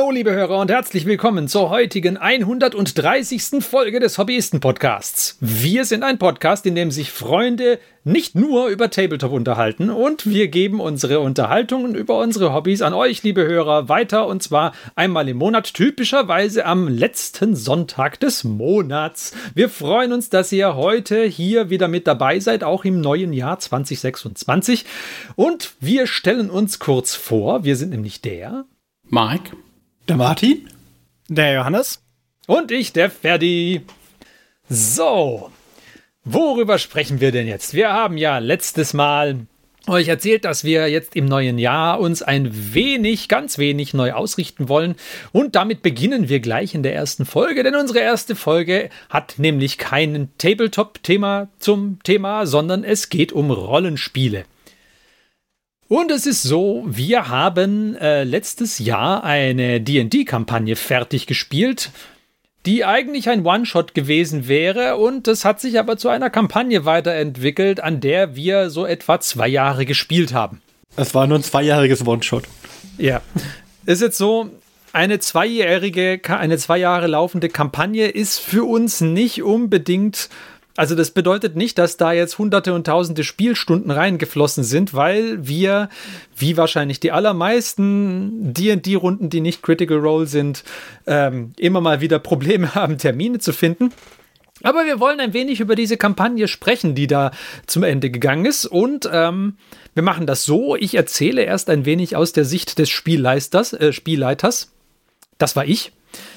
Hallo, liebe Hörer, und herzlich willkommen zur heutigen 130. Folge des Hobbyisten-Podcasts. Wir sind ein Podcast, in dem sich Freunde nicht nur über Tabletop unterhalten, und wir geben unsere Unterhaltungen über unsere Hobbys an euch, liebe Hörer, weiter, und zwar einmal im Monat, typischerweise am letzten Sonntag des Monats. Wir freuen uns, dass ihr heute hier wieder mit dabei seid, auch im neuen Jahr 2026. Und wir stellen uns kurz vor, wir sind nämlich der Mike, der Martin, der Johannes und ich, der Ferdi. So, worüber sprechen wir denn jetzt? Wir haben ja letztes Mal euch erzählt, dass wir jetzt im neuen Jahr uns ein wenig, ganz wenig neu ausrichten wollen. Und damit beginnen wir gleich in der ersten Folge, denn unsere erste Folge hat nämlich kein Tabletop-Thema zum Thema, sondern es geht um Rollenspiele. Und es ist so, wir haben letztes Jahr eine D&D-Kampagne fertig gespielt, die eigentlich ein One-Shot gewesen wäre, und das hat sich aber zu einer Kampagne weiterentwickelt, an der wir so etwa 2 Jahre gespielt haben. Es war nur ein 2-jähriges One-Shot. Ja, ist jetzt so, eine 2 Jahre laufende Kampagne ist für uns nicht unbedingt. Also das bedeutet nicht, dass da jetzt Hunderte und Tausende Spielstunden reingeflossen sind, weil wir, wie wahrscheinlich die allermeisten D&D-Runden, die nicht Critical Role sind, immer mal wieder Probleme haben, Termine zu finden. Aber wir wollen ein wenig über diese Kampagne sprechen, die da zum Ende gegangen ist. Und wir machen das so, ich erzähle erst ein wenig aus der Sicht des Spielleiters. Das war ich.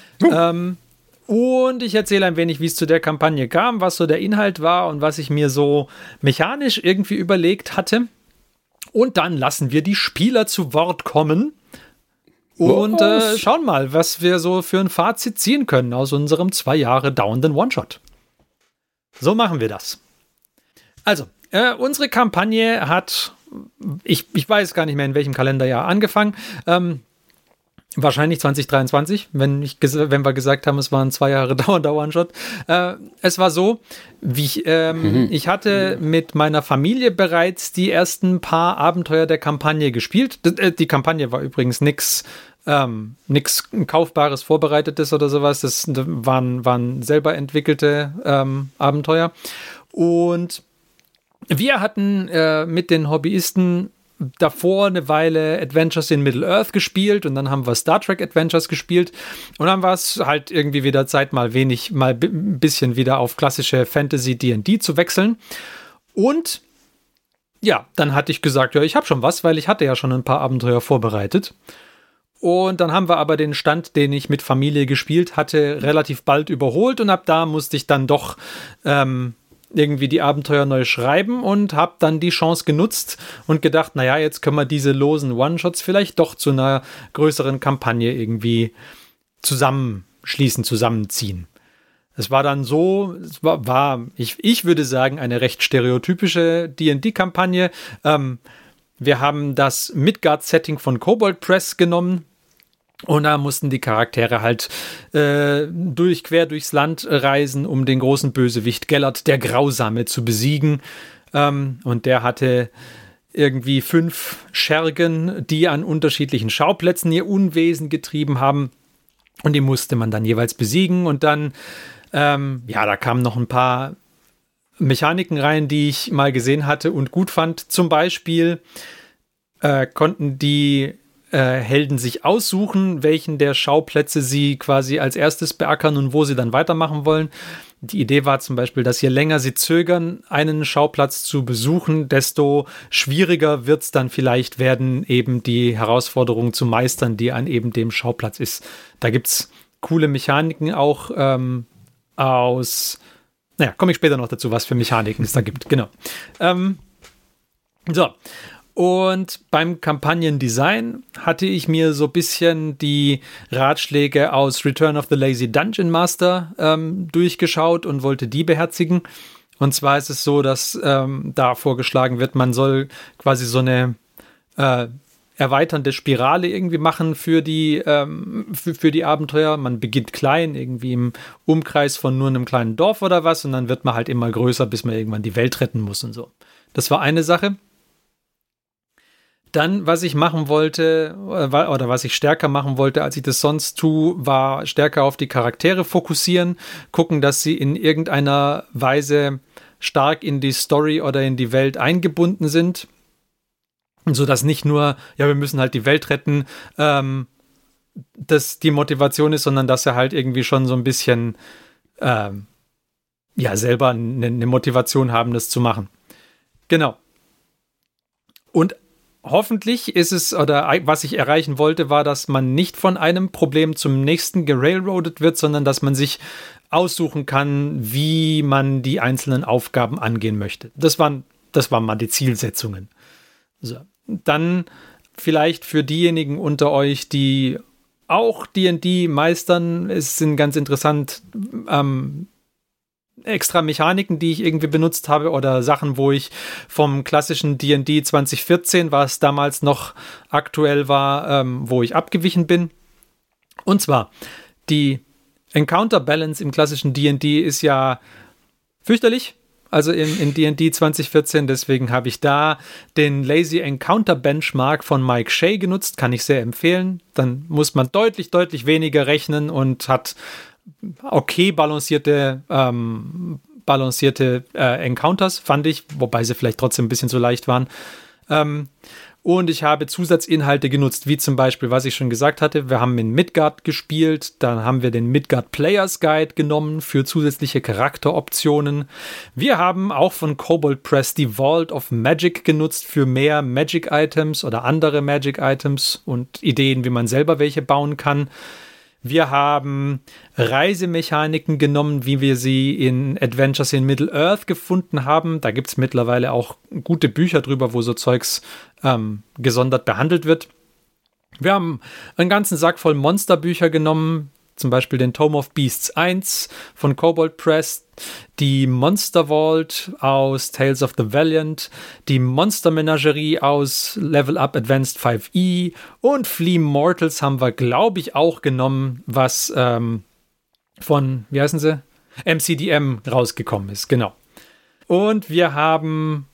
Und ich erzähle ein wenig, wie es zu der Kampagne kam, was so der Inhalt war und was ich mir so mechanisch irgendwie überlegt hatte. Und dann lassen wir die Spieler zu Wort kommen und schauen mal, was wir so für ein Fazit ziehen können aus unserem 2 Jahre dauernden One-Shot. So machen wir das. Also, unsere Kampagne hat, ich weiß gar nicht mehr, in welchem Kalenderjahr angefangen, wahrscheinlich 2023, wenn wir gesagt haben, es war ein 2 Jahre dauernder One-Shot. Es war so, ich hatte mit meiner Familie bereits die ersten paar Abenteuer der Kampagne gespielt. Die Kampagne war übrigens nichts Kaufbares, Vorbereitetes oder sowas. Das waren selber entwickelte Abenteuer. Und wir hatten mit den Hobbyisten davor eine Weile Adventures in Middle-earth gespielt, und dann haben wir Star Trek Adventures gespielt, und dann war es halt irgendwie wieder Zeit, mal ein bisschen wieder auf klassische Fantasy D&D zu wechseln. Und ja, dann hatte ich gesagt, ja, ich habe schon was, weil ich hatte ja schon ein paar Abenteuer vorbereitet. Und dann haben wir aber den Stand, den ich mit Familie gespielt hatte, relativ bald überholt, und ab da musste ich dann doch irgendwie die Abenteuer neu schreiben und habe dann die Chance genutzt und gedacht, naja, jetzt können wir diese losen One-Shots vielleicht doch zu einer größeren Kampagne irgendwie zusammenziehen. Es war dann so, ich würde sagen, eine recht stereotypische D&D-Kampagne. Wir haben das Midgard-Setting von Kobold Press genommen. Und da mussten die Charaktere halt quer durchs Land reisen, um den großen Bösewicht Gellert der Grausame zu besiegen. Und der hatte irgendwie 5 Schergen, die an unterschiedlichen Schauplätzen ihr Unwesen getrieben haben. Und die musste man dann jeweils besiegen. Und dann, da kamen noch ein paar Mechaniken rein, die ich mal gesehen hatte und gut fand. Zum Beispiel konnten die Helden sich aussuchen, welchen der Schauplätze sie quasi als erstes beackern und wo sie dann weitermachen wollen. Die Idee war zum Beispiel, dass je länger sie zögern, einen Schauplatz zu besuchen, desto schwieriger wird es dann vielleicht werden, eben die Herausforderung zu meistern, die an eben dem Schauplatz ist. Da gibt es coole Mechaniken auch komme ich später noch dazu, was für Mechaniken es da gibt. Genau. Und beim Kampagnendesign hatte ich mir so ein bisschen die Ratschläge aus Return of the Lazy Dungeon Master durchgeschaut und wollte die beherzigen. Und zwar ist es so, dass da vorgeschlagen wird, man soll quasi so eine erweiternde Spirale irgendwie machen für die Abenteuer. Man beginnt klein, irgendwie im Umkreis von nur einem kleinen Dorf oder was, und dann wird man halt immer größer, bis man irgendwann die Welt retten muss und so. Das war eine Sache. Dann, was ich machen wollte, oder was ich stärker machen wollte, als ich das sonst tue, war stärker auf die Charaktere fokussieren, gucken, dass sie in irgendeiner Weise stark in die Story oder in die Welt eingebunden sind, sodass nicht nur, ja, wir müssen halt die Welt retten, das die Motivation ist, sondern dass sie halt irgendwie schon so ein bisschen selber eine Motivation haben, das zu machen. Genau. Und hoffentlich ist es, oder was ich erreichen wollte, war, dass man nicht von einem Problem zum nächsten gerailroadet wird, sondern dass man sich aussuchen kann, wie man die einzelnen Aufgaben angehen möchte. Das waren mal die Zielsetzungen. So. Dann vielleicht für diejenigen unter euch, die auch D&D meistern, es sind ganz interessant extra Mechaniken, die ich irgendwie benutzt habe oder Sachen, wo ich vom klassischen D&D 2014, was damals noch aktuell war, wo ich abgewichen bin. Und zwar, die Encounter Balance im klassischen D&D ist ja fürchterlich, also in D&D 2014, deswegen habe ich da den Lazy Encounter Benchmark von Mike Shea genutzt, kann ich sehr empfehlen. Dann muss man deutlich, deutlich weniger rechnen und hat okay balancierte Encounters, fand ich, wobei sie vielleicht trotzdem ein bisschen zu leicht waren. Und ich habe Zusatzinhalte genutzt, wie zum Beispiel, was ich schon gesagt hatte, wir haben in Midgard gespielt, dann haben wir den Midgard Players Guide genommen für zusätzliche Charakteroptionen. Wir haben auch von Kobold Press die Vault of Magic genutzt für mehr Magic Items oder andere Magic Items und Ideen, wie man selber welche bauen kann. Wir haben Reisemechaniken genommen, wie wir sie in Adventures in Middle-earth gefunden haben. Da gibt es mittlerweile auch gute Bücher drüber, wo so Zeugs gesondert behandelt wird. Wir haben einen ganzen Sack voll Monsterbücher genommen, zum Beispiel den Tome of Beasts 1 von Kobold Press, die Monster Vault aus Tales of the Valiant, die Monster Menagerie aus Level Up Advanced 5e und Flea Mortals haben wir, glaube ich, auch genommen, was von, wie heißen sie? MCDM rausgekommen ist, genau. Und wir haben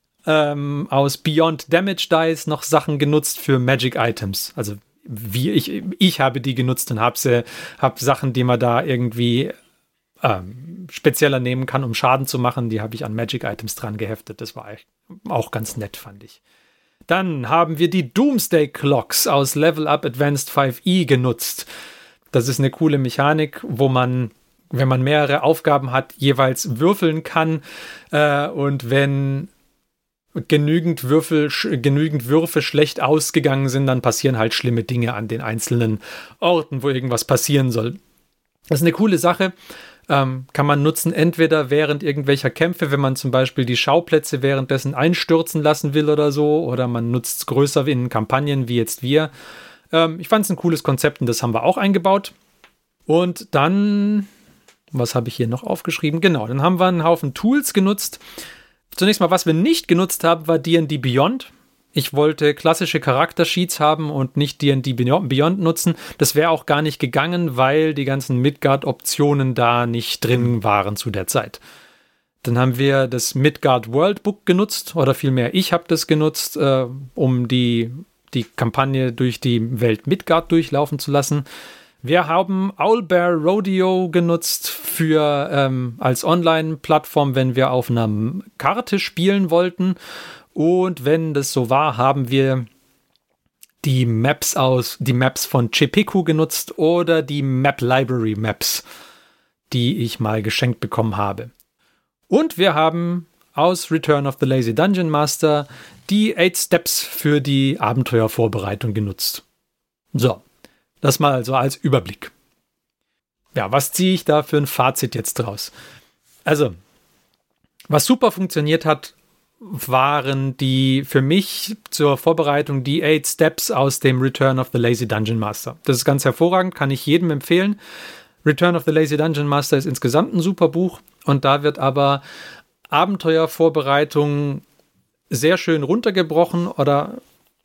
aus Beyond Damage Dice noch Sachen genutzt für Magic Items, also ich habe die genutzt und habe Sachen, die man da irgendwie spezieller nehmen kann, um Schaden zu machen, die habe ich an Magic Items dran geheftet. Das war auch ganz nett, fand ich. Dann haben wir die Doomsday Clocks aus Level Up Advanced 5e genutzt. Das ist eine coole Mechanik, wo man, wenn man mehrere Aufgaben hat, jeweils würfeln kann und wenn genügend Würfe schlecht ausgegangen sind, dann passieren halt schlimme Dinge an den einzelnen Orten, wo irgendwas passieren soll. Das ist eine coole Sache. Kann man nutzen, entweder während irgendwelcher Kämpfe, wenn man zum Beispiel die Schauplätze währenddessen einstürzen lassen will oder so, oder man nutzt es größer in Kampagnen, wie jetzt wir. Ich fand es ein cooles Konzept und das haben wir auch eingebaut. Und dann, was habe ich hier noch aufgeschrieben? Genau, dann haben wir einen Haufen Tools genutzt. Zunächst mal, was wir nicht genutzt haben, war D&D Beyond. Ich wollte klassische Charaktersheets haben und nicht D&D Beyond nutzen. Das wäre auch gar nicht gegangen, weil die ganzen Midgard-Optionen da nicht drin waren zu der Zeit. Dann haben wir das Midgard Worldbook genutzt, oder vielmehr ich habe das genutzt, um die Kampagne durch die Welt Midgard durchlaufen zu lassen. Wir haben Owlbear Rodeo genutzt als Online-Plattform, wenn wir auf einer Karte spielen wollten. Und wenn das so war, haben wir die Maps von Chepiku genutzt oder die Map Library Maps, die ich mal geschenkt bekommen habe. Und wir haben aus Return of the Lazy Dungeon Master die 8 Steps für die Abenteuervorbereitung genutzt. So. Das mal also als Überblick. Ja, was ziehe ich da für ein Fazit jetzt draus? Also, was super funktioniert hat, waren für mich zur Vorbereitung die 8 Steps aus dem Return of the Lazy Dungeon Master. Das ist ganz hervorragend, kann ich jedem empfehlen. Return of the Lazy Dungeon Master ist insgesamt ein super Buch und da wird aber Abenteuervorbereitung sehr schön runtergebrochen oder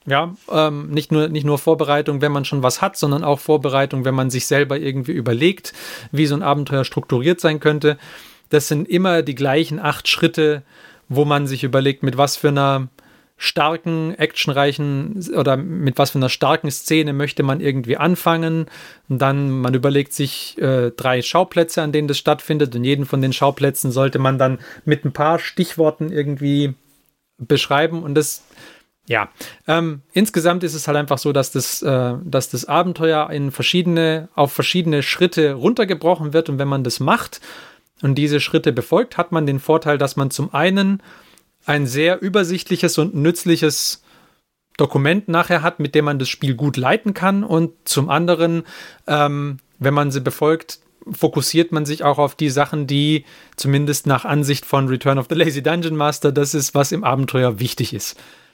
nicht nur Vorbereitung, wenn man schon was hat, sondern auch Vorbereitung, wenn man sich selber irgendwie überlegt, wie so ein Abenteuer strukturiert sein könnte. Das sind immer die gleichen 8 Schritte, wo man sich überlegt, mit was für einer starken, actionreichen oder mit was für einer starken Szene möchte man irgendwie anfangen. Und dann, man überlegt sich 3 Schauplätze, an denen das stattfindet. Und jeden von den Schauplätzen sollte man dann mit ein paar Stichworten irgendwie beschreiben. Und das, ja, insgesamt ist es halt einfach so, dass das Abenteuer auf verschiedene Schritte runtergebrochen wird. Und wenn man das macht und diese Schritte befolgt, hat man den Vorteil, dass man zum einen ein sehr übersichtliches und nützliches Dokument nachher hat, mit dem man das Spiel gut leiten kann, und zum anderen, wenn man sie befolgt, fokussiert man sich auch auf die Sachen, die zumindest nach Ansicht von Return of the Lazy Dungeon Master das ist, was im Abenteuer wichtig ist.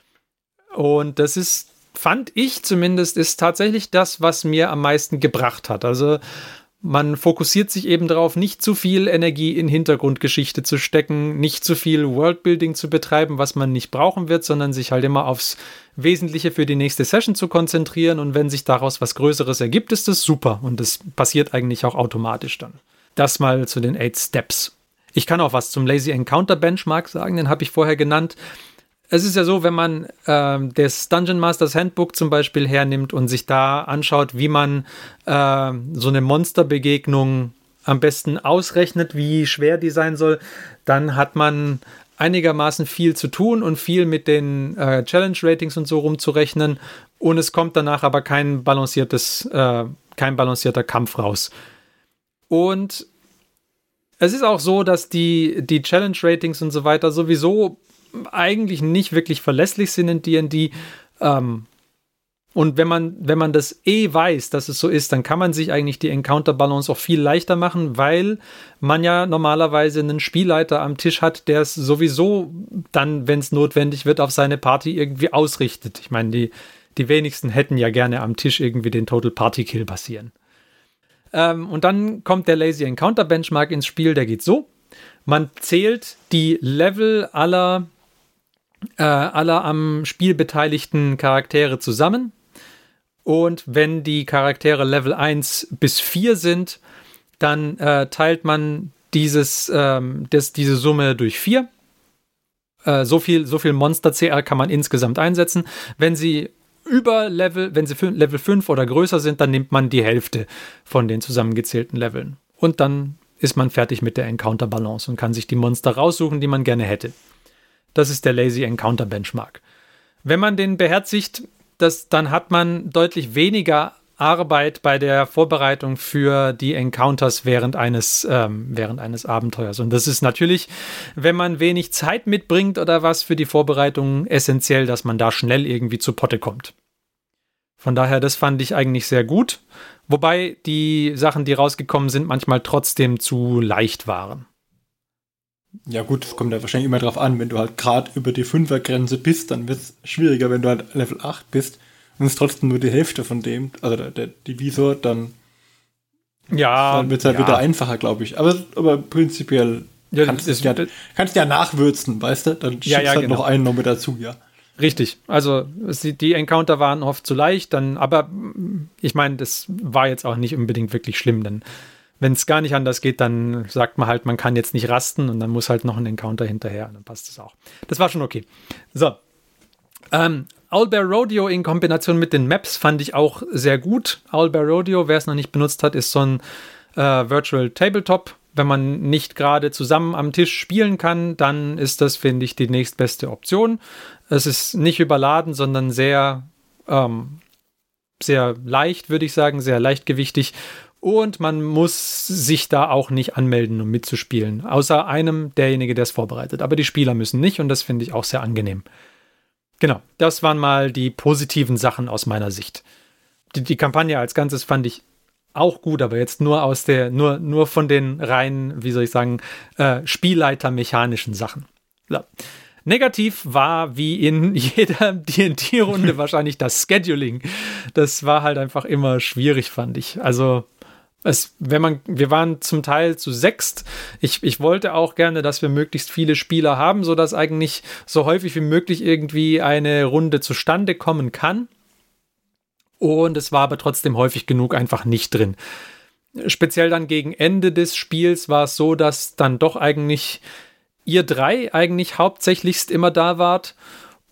Und das ist, fand ich zumindest, ist tatsächlich das, was mir am meisten gebracht hat. Also man fokussiert sich eben darauf, nicht zu viel Energie in Hintergrundgeschichte zu stecken, nicht zu viel Worldbuilding zu betreiben, was man nicht brauchen wird, sondern sich halt immer aufs Wesentliche für die nächste Session zu konzentrieren. Und wenn sich daraus was Größeres ergibt, ist das super. Und das passiert eigentlich auch automatisch dann. Das mal zu den 8 Steps. Ich kann auch was zum Lazy Encounter Benchmark sagen, den habe ich vorher genannt. Es ist ja so, wenn man das Dungeon Masters Handbook zum Beispiel hernimmt und sich da anschaut, wie man so eine Monsterbegegnung am besten ausrechnet, wie schwer die sein soll, dann hat man einigermaßen viel zu tun und viel mit den Challenge-Ratings und so rumzurechnen, und es kommt danach aber kein balancierter Kampf raus. Und es ist auch so, dass die Challenge-Ratings und so weiter sowieso eigentlich nicht wirklich verlässlich sind in D&D. Und wenn man das weiß, dass es so ist, dann kann man sich eigentlich die Encounter-Balance auch viel leichter machen, weil man ja normalerweise einen Spielleiter am Tisch hat, der es sowieso dann, wenn es notwendig wird, auf seine Party irgendwie ausrichtet. Ich meine, die wenigsten hätten ja gerne am Tisch irgendwie den Total Party Kill passieren. Und dann kommt der Lazy Encounter Benchmark ins Spiel, der geht so. Man zählt die Level aller am Spiel beteiligten Charaktere zusammen, und wenn die Charaktere Level 1 bis 4 sind, dann teilt man diese Summe durch 4. So viel Monster-CR kann man insgesamt einsetzen. Wenn sie Level 5 oder größer sind, dann nimmt man die Hälfte von den zusammengezählten Leveln. Und dann ist man fertig mit der Encounter-Balance und kann sich die Monster raussuchen, die man gerne hätte. Das ist der Lazy Encounter Benchmark. Wenn man den beherzigt, dann hat man deutlich weniger Arbeit bei der Vorbereitung für die Encounters während eines Abenteuers. Und das ist natürlich, wenn man wenig Zeit mitbringt oder was für die Vorbereitung, essentiell, dass man da schnell irgendwie zu Potte kommt. Von daher, das fand ich eigentlich sehr gut. Wobei die Sachen, die rausgekommen sind, manchmal trotzdem zu leicht waren. Ja gut, es kommt ja wahrscheinlich immer drauf an, wenn du halt gerade über die 5er-Grenze bist, dann wird es schwieriger, wenn du halt Level 8 bist und es ist trotzdem nur die Hälfte von dem, also der Divisor, dann wird es halt wieder einfacher, glaube ich. Aber prinzipiell kannst du ja nachwürzen, weißt du? Dann schiebst halt genau noch einen noch mit dazu, ja. Richtig, also die Encounter waren oft zu leicht, aber ich meine, das war jetzt auch nicht unbedingt wirklich schlimm, denn wenn es gar nicht anders geht, dann sagt man halt, man kann jetzt nicht rasten, und dann muss halt noch ein Encounter hinterher. Dann passt das auch. Das war schon okay. So. Owlbear Rodeo in Kombination mit den Maps fand ich auch sehr gut. Owlbear Rodeo, wer es noch nicht benutzt hat, ist so ein Virtual Tabletop. Wenn man nicht gerade zusammen am Tisch spielen kann, dann ist das, finde ich, die nächstbeste Option. Es ist nicht überladen, sondern sehr, sehr leicht, würde ich sagen, sehr leichtgewichtig. Und man muss sich da auch nicht anmelden, um mitzuspielen. Außer derjenige, der es vorbereitet. Aber die Spieler müssen nicht, und das finde ich auch sehr angenehm. Genau, das waren mal die positiven Sachen aus meiner Sicht. Die Kampagne als Ganzes fand ich auch gut, aber jetzt nur nur von den rein, wie soll ich sagen, spielleitermechanischen Sachen. So. Negativ war, wie in jeder D&D-Runde, wahrscheinlich das Scheduling. Das war halt einfach immer schwierig, fand ich. Also wir waren zum Teil zu 6. Ich wollte auch gerne, dass wir möglichst viele Spieler haben, sodass eigentlich so häufig wie möglich irgendwie eine Runde zustande kommen kann. Und es war aber trotzdem häufig genug einfach nicht drin. Speziell dann gegen Ende des Spiels war es so, dass dann doch eigentlich ihr 3 eigentlich hauptsächlichst immer da wart.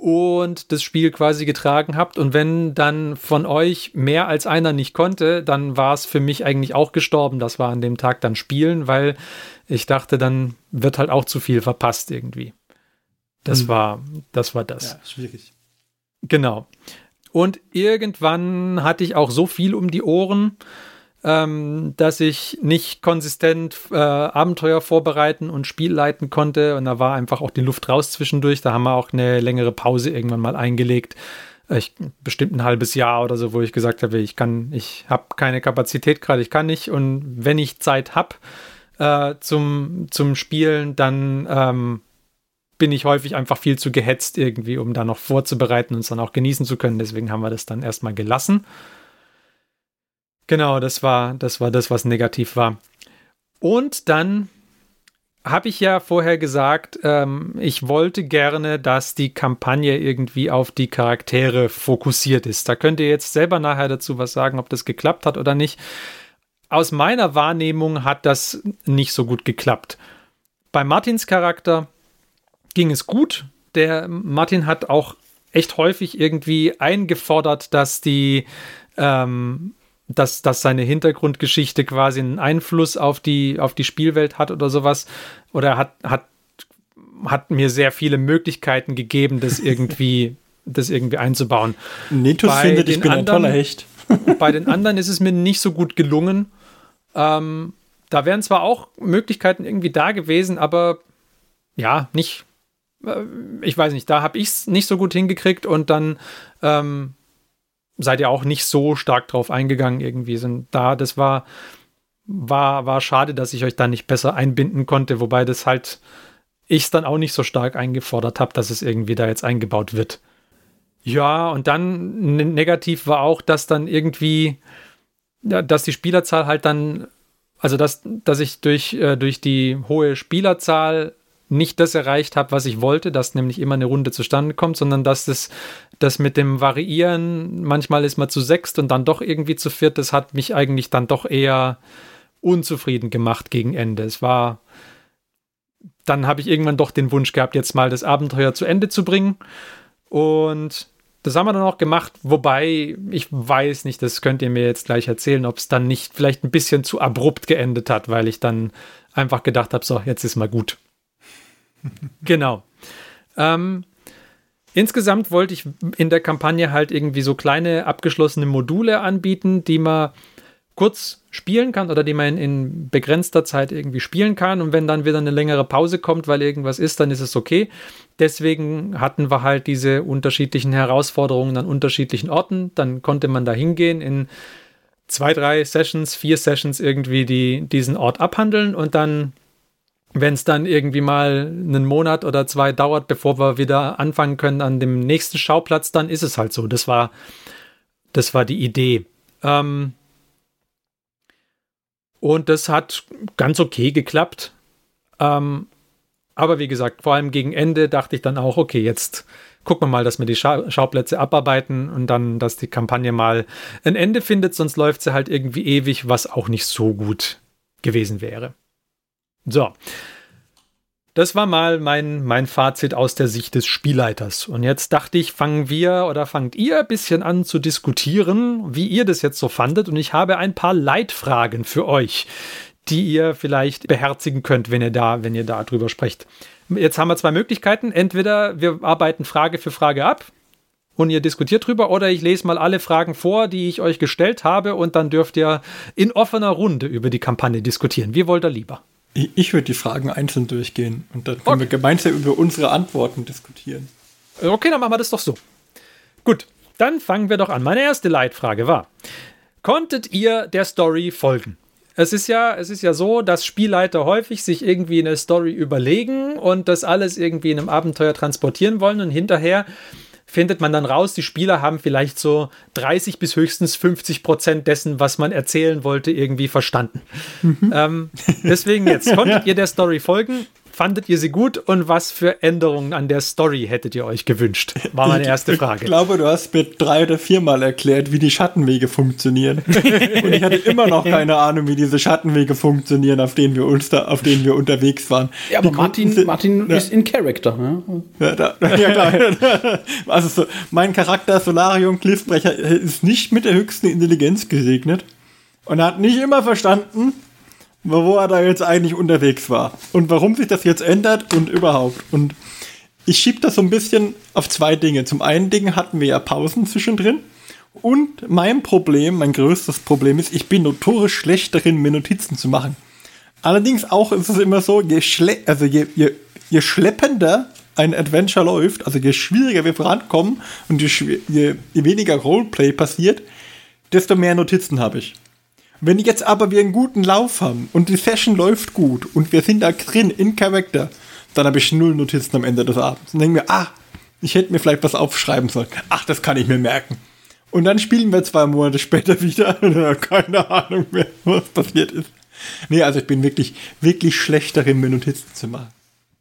und das Spiel quasi getragen habt. Und wenn dann von euch mehr als einer nicht konnte, dann war es für mich eigentlich auch gestorben. Das war an dem Tag dann Spielen, weil ich dachte, dann wird halt auch zu viel verpasst irgendwie. Das war das. Ja, schwierig. Genau. Und irgendwann hatte ich auch so viel um die Ohren, dass ich nicht konsistent Abenteuer vorbereiten und Spiel leiten konnte. Und da war einfach auch die Luft raus zwischendurch. Da haben wir auch eine längere Pause irgendwann mal eingelegt. Bestimmt ein halbes Jahr oder so, wo ich gesagt habe, ich habe keine Kapazität gerade, ich kann nicht. Und wenn ich Zeit habe zum Spielen, dann bin ich häufig einfach viel zu gehetzt irgendwie, um da noch vorzubereiten und es dann auch genießen zu können. Deswegen haben wir das dann erstmal gelassen. Genau, das war das, was negativ war. Und dann habe ich ja vorher gesagt, ich wollte gerne, dass die Kampagne irgendwie auf die Charaktere fokussiert ist. Da könnt ihr jetzt selber nachher dazu was sagen, ob das geklappt hat oder nicht. Aus meiner Wahrnehmung hat das nicht so gut geklappt. Bei Martins Charakter ging es gut. Der Martin hat auch echt häufig irgendwie eingefordert, dass dass seine Hintergrundgeschichte quasi einen Einfluss auf die Spielwelt hat oder sowas. Oder hat mir sehr viele Möglichkeiten gegeben, das irgendwie einzubauen. Netus findet, ich bin ein toller Hecht. Bei den anderen ist es mir nicht so gut gelungen. Da wären zwar auch Möglichkeiten irgendwie da gewesen, aber ja, nicht. Ich weiß nicht, da habe ich es nicht so gut hingekriegt und dann seid ihr auch nicht so stark drauf eingegangen irgendwie. Das war schade, dass ich euch da nicht besser einbinden konnte, wobei das halt ich es dann auch nicht so stark eingefordert habe, dass es irgendwie da jetzt eingebaut wird. Ja, und dann negativ war auch, dass dann irgendwie, dass die Spielerzahl halt dann, also dass ich durch die hohe Spielerzahl nicht das erreicht habe, was ich wollte, dass nämlich immer eine Runde zustande kommt, sondern dass das mit dem Variieren, manchmal ist man zu sechst und dann doch irgendwie zu viert, das hat mich eigentlich dann doch eher unzufrieden gemacht gegen Ende. Dann habe ich irgendwann doch den Wunsch gehabt, jetzt mal das Abenteuer zu Ende zu bringen und das haben wir dann auch gemacht, wobei ich weiß nicht, das könnt ihr mir jetzt gleich erzählen, ob es dann nicht vielleicht ein bisschen zu abrupt geendet hat, weil ich dann einfach gedacht habe, so, jetzt ist mal gut. Genau. Insgesamt wollte ich in der Kampagne halt irgendwie so kleine abgeschlossene Module anbieten, die man kurz spielen kann oder die man in begrenzter Zeit irgendwie spielen kann. Und wenn dann wieder eine längere Pause kommt, weil irgendwas ist, dann ist es okay. Deswegen hatten wir halt diese unterschiedlichen Herausforderungen an unterschiedlichen Orten. Dann konnte man da hingehen in 2, 3 Sessions, 4 Sessions irgendwie diesen Ort abhandeln und dann, wenn es dann irgendwie mal einen Monat oder 2 dauert, bevor wir wieder anfangen können an dem nächsten Schauplatz, dann ist es halt so. Das war die Idee. Und das hat ganz okay geklappt. Aber wie gesagt, vor allem gegen Ende dachte ich dann auch, okay, jetzt gucken wir mal, dass wir die Schauplätze abarbeiten und dann, dass die Kampagne mal ein Ende findet, sonst läuft sie halt irgendwie ewig, was auch nicht so gut gewesen wäre. So, das war mal mein Fazit aus der Sicht des Spielleiters. Und jetzt dachte ich, fangt ihr ein bisschen an zu diskutieren, wie ihr das jetzt so fandet. Und ich habe ein paar Leitfragen für euch, die ihr vielleicht beherzigen könnt, wenn ihr da drüber sprecht. Jetzt haben wir 2 Möglichkeiten. Entweder wir arbeiten Frage für Frage ab und ihr diskutiert drüber, oder ich lese mal alle Fragen vor, die ich euch gestellt habe, und dann dürft ihr in offener Runde über die Kampagne diskutieren. Wie wollt ihr lieber? Ich würde die Fragen einzeln durchgehen und dann können wir gemeinsam über unsere Antworten diskutieren. Okay, dann machen wir das doch so. Gut, dann fangen wir doch an. Meine erste Leitfrage war: Konntet ihr der Story folgen? Es ist ja so, dass Spielleiter häufig sich irgendwie eine Story überlegen und das alles irgendwie in einem Abenteuer transportieren wollen, und hinterher findet man dann raus, die Spieler haben vielleicht so 30 bis höchstens 50% dessen, was man erzählen wollte, irgendwie verstanden. Deswegen jetzt, konntet ihr der Story folgen? fandet ihr sie gut und was für Änderungen an der Story hättet ihr euch gewünscht? War meine erste Frage. Ich glaube, du hast mir 3 oder 4 Mal erklärt, wie die Schattenwege funktionieren. Und ich hatte immer noch keine Ahnung, wie diese Schattenwege funktionieren, auf denen wir unterwegs waren. Ja, aber Martin ist in Character. Ne? Ja, klar. Also so, mein Charakter Solarium Cliffbrecher ist nicht mit der höchsten Intelligenz gesegnet und hat nicht immer verstanden, wo er da jetzt eigentlich unterwegs war und warum sich das jetzt ändert und überhaupt. Und ich schiebe das so ein bisschen auf 2 Dinge. Zum einen hatten wir ja Pausen zwischendrin und mein größtes Problem ist, ich bin notorisch schlecht darin, mir Notizen zu machen. Allerdings auch ist es immer so, je schleppender ein Adventure läuft, also je schwieriger wir vorankommen und je weniger Roleplay passiert, desto mehr Notizen habe ich. Wenn jetzt aber wir einen guten Lauf haben und die Session läuft gut und wir sind da drin in Charakter, dann habe ich 0 Notizen am Ende des Abends und denke mir, ich hätte mir vielleicht was aufschreiben sollen. Das kann ich mir merken. Und dann spielen wir 2 Monate später wieder und keine Ahnung mehr, was passiert ist. Nee, also ich bin wirklich, wirklich schlecht darin, mir Notizen zu machen.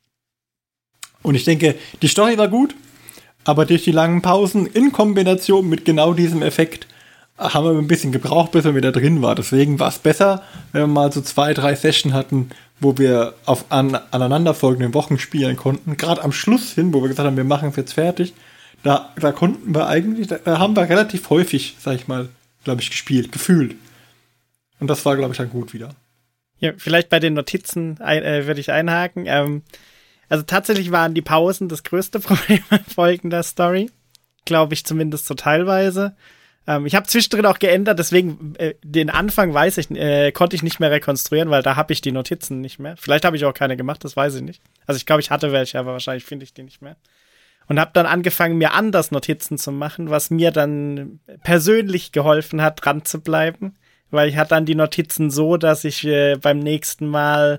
Und ich denke, die Story war gut, aber durch die langen Pausen in Kombination mit genau diesem Effekt haben wir ein bisschen gebraucht, bis er wieder drin war. Deswegen war es besser, wenn wir mal so 2, 3 Sessions hatten, wo wir auf aneinanderfolgenden Wochen spielen konnten. Gerade am Schluss hin, wo wir gesagt haben, wir machen es jetzt fertig, da konnten wir eigentlich, da haben wir relativ häufig, sag ich mal, glaube ich, gefühlt. Und das war, glaube ich, dann gut wieder. Ja, vielleicht bei den Notizen würde ich einhaken. Also tatsächlich waren die Pausen das größte Problem folgender Story. Glaube ich zumindest so teilweise. Ich habe zwischendrin auch geändert, deswegen den Anfang konnte ich nicht mehr rekonstruieren, weil da habe ich die Notizen nicht mehr. Vielleicht habe ich auch keine gemacht, das weiß ich nicht. Also ich glaube, ich hatte welche, aber wahrscheinlich finde ich die nicht mehr. Und habe dann angefangen, mir anders Notizen zu machen, was mir dann persönlich geholfen hat, dran zu bleiben. Weil ich hatte dann die Notizen so, dass ich beim nächsten Mal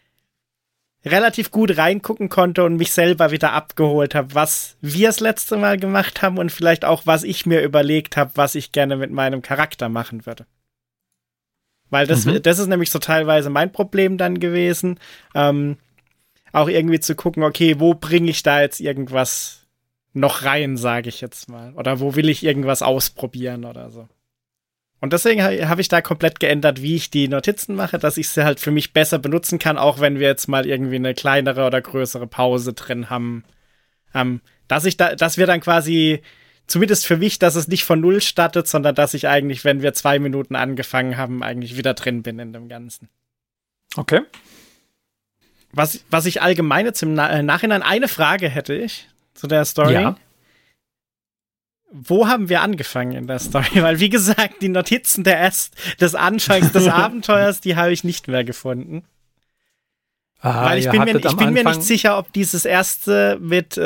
relativ gut reingucken konnte und mich selber wieder abgeholt habe, was wir das letzte Mal gemacht haben und vielleicht auch, was ich mir überlegt habe, was ich gerne mit meinem Charakter machen würde. Weil das ist nämlich so teilweise mein Problem dann gewesen, auch irgendwie zu gucken, okay, wo bringe ich da jetzt irgendwas noch rein, sage ich jetzt mal. Oder wo will ich irgendwas ausprobieren oder so. Und deswegen habe ich da komplett geändert, wie ich die Notizen mache, dass ich sie halt für mich besser benutzen kann, auch wenn wir jetzt mal irgendwie eine kleinere oder größere Pause drin haben. Dass wir dann quasi, zumindest für mich, dass es nicht von Null startet, sondern dass ich eigentlich, wenn wir 2 Minuten angefangen haben, eigentlich wieder drin bin in dem Ganzen. Okay. Was ich allgemein jetzt im Nachhinein, eine Frage hätte ich zu der Story. Ja. Wo haben wir angefangen in der Story? Weil, wie gesagt, die Notizen des Anfangs des Abenteuers, die habe ich nicht mehr gefunden. Weil ich bin mir nicht sicher, ob dieses erste mit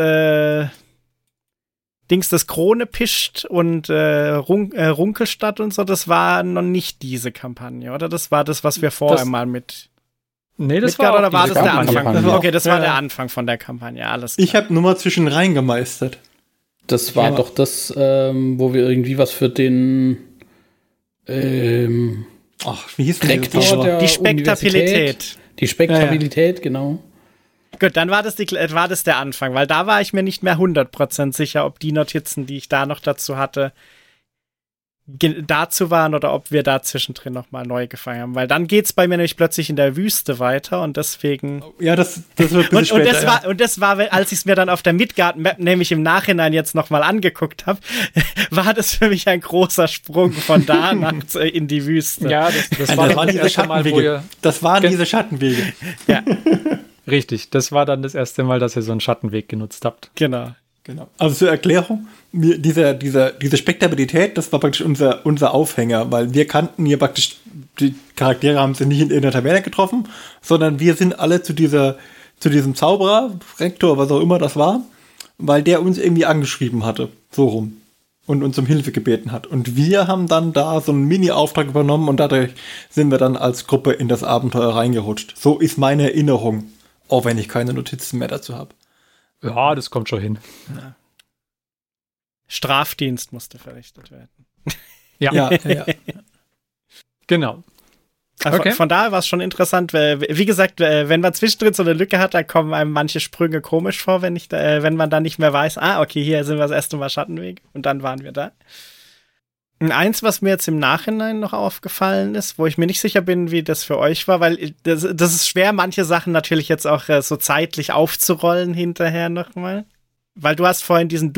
Dings des Krone pischt und Runkelstadt und so, das war noch nicht diese Kampagne, oder? Das war das, was wir vorher mal mit... Nee, das war oder war das der Anfang? Okay, das war der Anfang von der Kampagne, alles klar. Ich habe nur mal zwischen rein gemeistert. Das war doch das, wo wir irgendwie was für den wie hieß Rektor der die Spektabilität. Die Spektabilität, genau. Gut, dann war das der Anfang, weil da war ich mir nicht mehr 100% sicher, ob die Notizen, die ich da noch dazu hatte, dazu waren oder ob wir da zwischendrin nochmal neu gefangen haben. Weil dann geht's bei mir nämlich plötzlich in der Wüste weiter und deswegen... Ja, das wird ein bisschen später. Und das war, als ich es mir dann auf der Midgard-Map nämlich im Nachhinein jetzt nochmal angeguckt habe, war das für mich ein großer Sprung von da in die Wüste. Ja, das waren diese Schattenwege. Das waren diese Schattenwege. Ja. Richtig, das war dann das erste Mal, dass ihr so einen Schattenweg genutzt habt. Genau. Also zur Erklärung, diese Spektabilität, das war praktisch unser Aufhänger, weil wir kannten hier praktisch, die Charaktere haben sie nicht in der Taverne getroffen, sondern wir sind alle zu diesem Zauberer, Rektor, was auch immer das war, weil der uns irgendwie angeschrieben hatte, so rum, und uns um Hilfe gebeten hat. Und wir haben dann da so einen Mini-Auftrag übernommen und dadurch sind wir dann als Gruppe in das Abenteuer reingerutscht. So ist meine Erinnerung, auch wenn ich keine Notizen mehr dazu habe. Ja, das kommt schon hin. Ja. Strafdienst musste verrichtet werden. Ja. Ja. Genau. Also Okay. von daher war es schon interessant. Wie gesagt, wenn man zwischendrin so eine Lücke hat, dann kommen einem manche Sprünge komisch vor, wenn man dann nicht mehr weiß, okay, hier sind wir das erste Mal Schattenweg und dann waren wir da. Und eins, was mir jetzt im Nachhinein noch aufgefallen ist, wo ich mir nicht sicher bin, wie das für euch war, weil das ist schwer, manche Sachen natürlich jetzt auch so zeitlich aufzurollen hinterher nochmal. Weil du hast vorhin diesen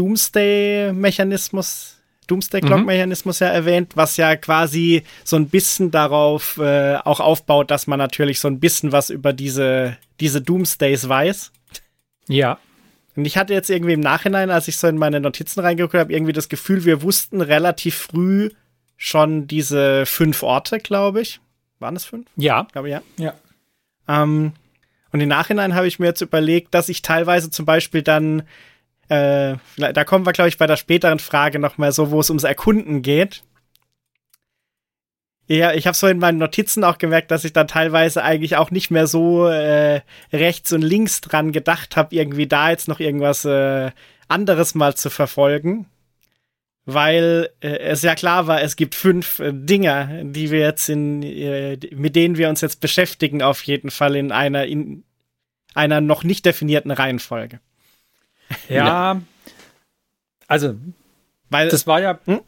Doomsday-Clock-Mechanismus ja erwähnt, was ja quasi so ein bisschen darauf auch aufbaut, dass man natürlich so ein bisschen was über diese Doomsdays weiß. Ja. Und ich hatte jetzt irgendwie im Nachhinein, als ich so in meine Notizen reingeguckt habe, irgendwie das Gefühl, wir wussten relativ früh schon diese 5 Orte, glaube ich. Waren es 5? Ja. Ich glaube, ja. Ja. Und im Nachhinein habe ich mir jetzt überlegt, dass ich teilweise zum Beispiel dann da kommen wir, glaube ich, bei der späteren Frage noch mal so, wo es ums Erkunden geht. Ja, ich habe so in meinen Notizen auch gemerkt, dass ich dann teilweise eigentlich auch nicht mehr so rechts und links dran gedacht habe, irgendwie da jetzt noch irgendwas anderes mal zu verfolgen. Weil es ja klar war, es gibt 5 Dinger, die wir jetzt mit denen wir uns jetzt beschäftigen, auf jeden Fall in einer noch nicht definierten Reihenfolge. Ja, also, weil das war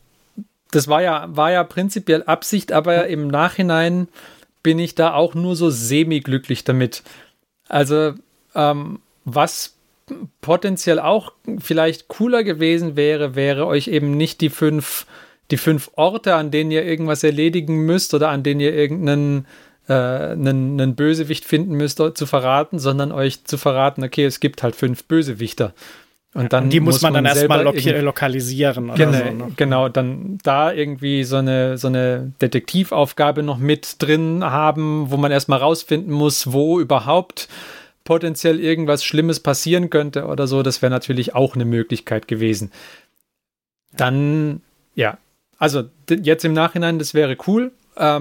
ja prinzipiell Absicht, aber im Nachhinein bin ich da auch nur so semi-glücklich damit. Also, was potenziell auch vielleicht cooler gewesen wäre euch eben nicht die fünf Orte, an denen ihr irgendwas erledigen müsst oder an denen ihr irgendeinen einen Bösewicht finden müsst, zu verraten, sondern euch zu verraten, okay, es gibt halt 5 Bösewichter. Und dann die muss man dann erstmal lokalisieren oder genau, so. Ne? Genau, dann da irgendwie so eine Detektivaufgabe noch mit drin haben, wo man erstmal rausfinden muss, wo überhaupt potenziell irgendwas Schlimmes passieren könnte oder so. Das wäre natürlich auch eine Möglichkeit gewesen. Dann, ja, also jetzt im Nachhinein, das wäre cool.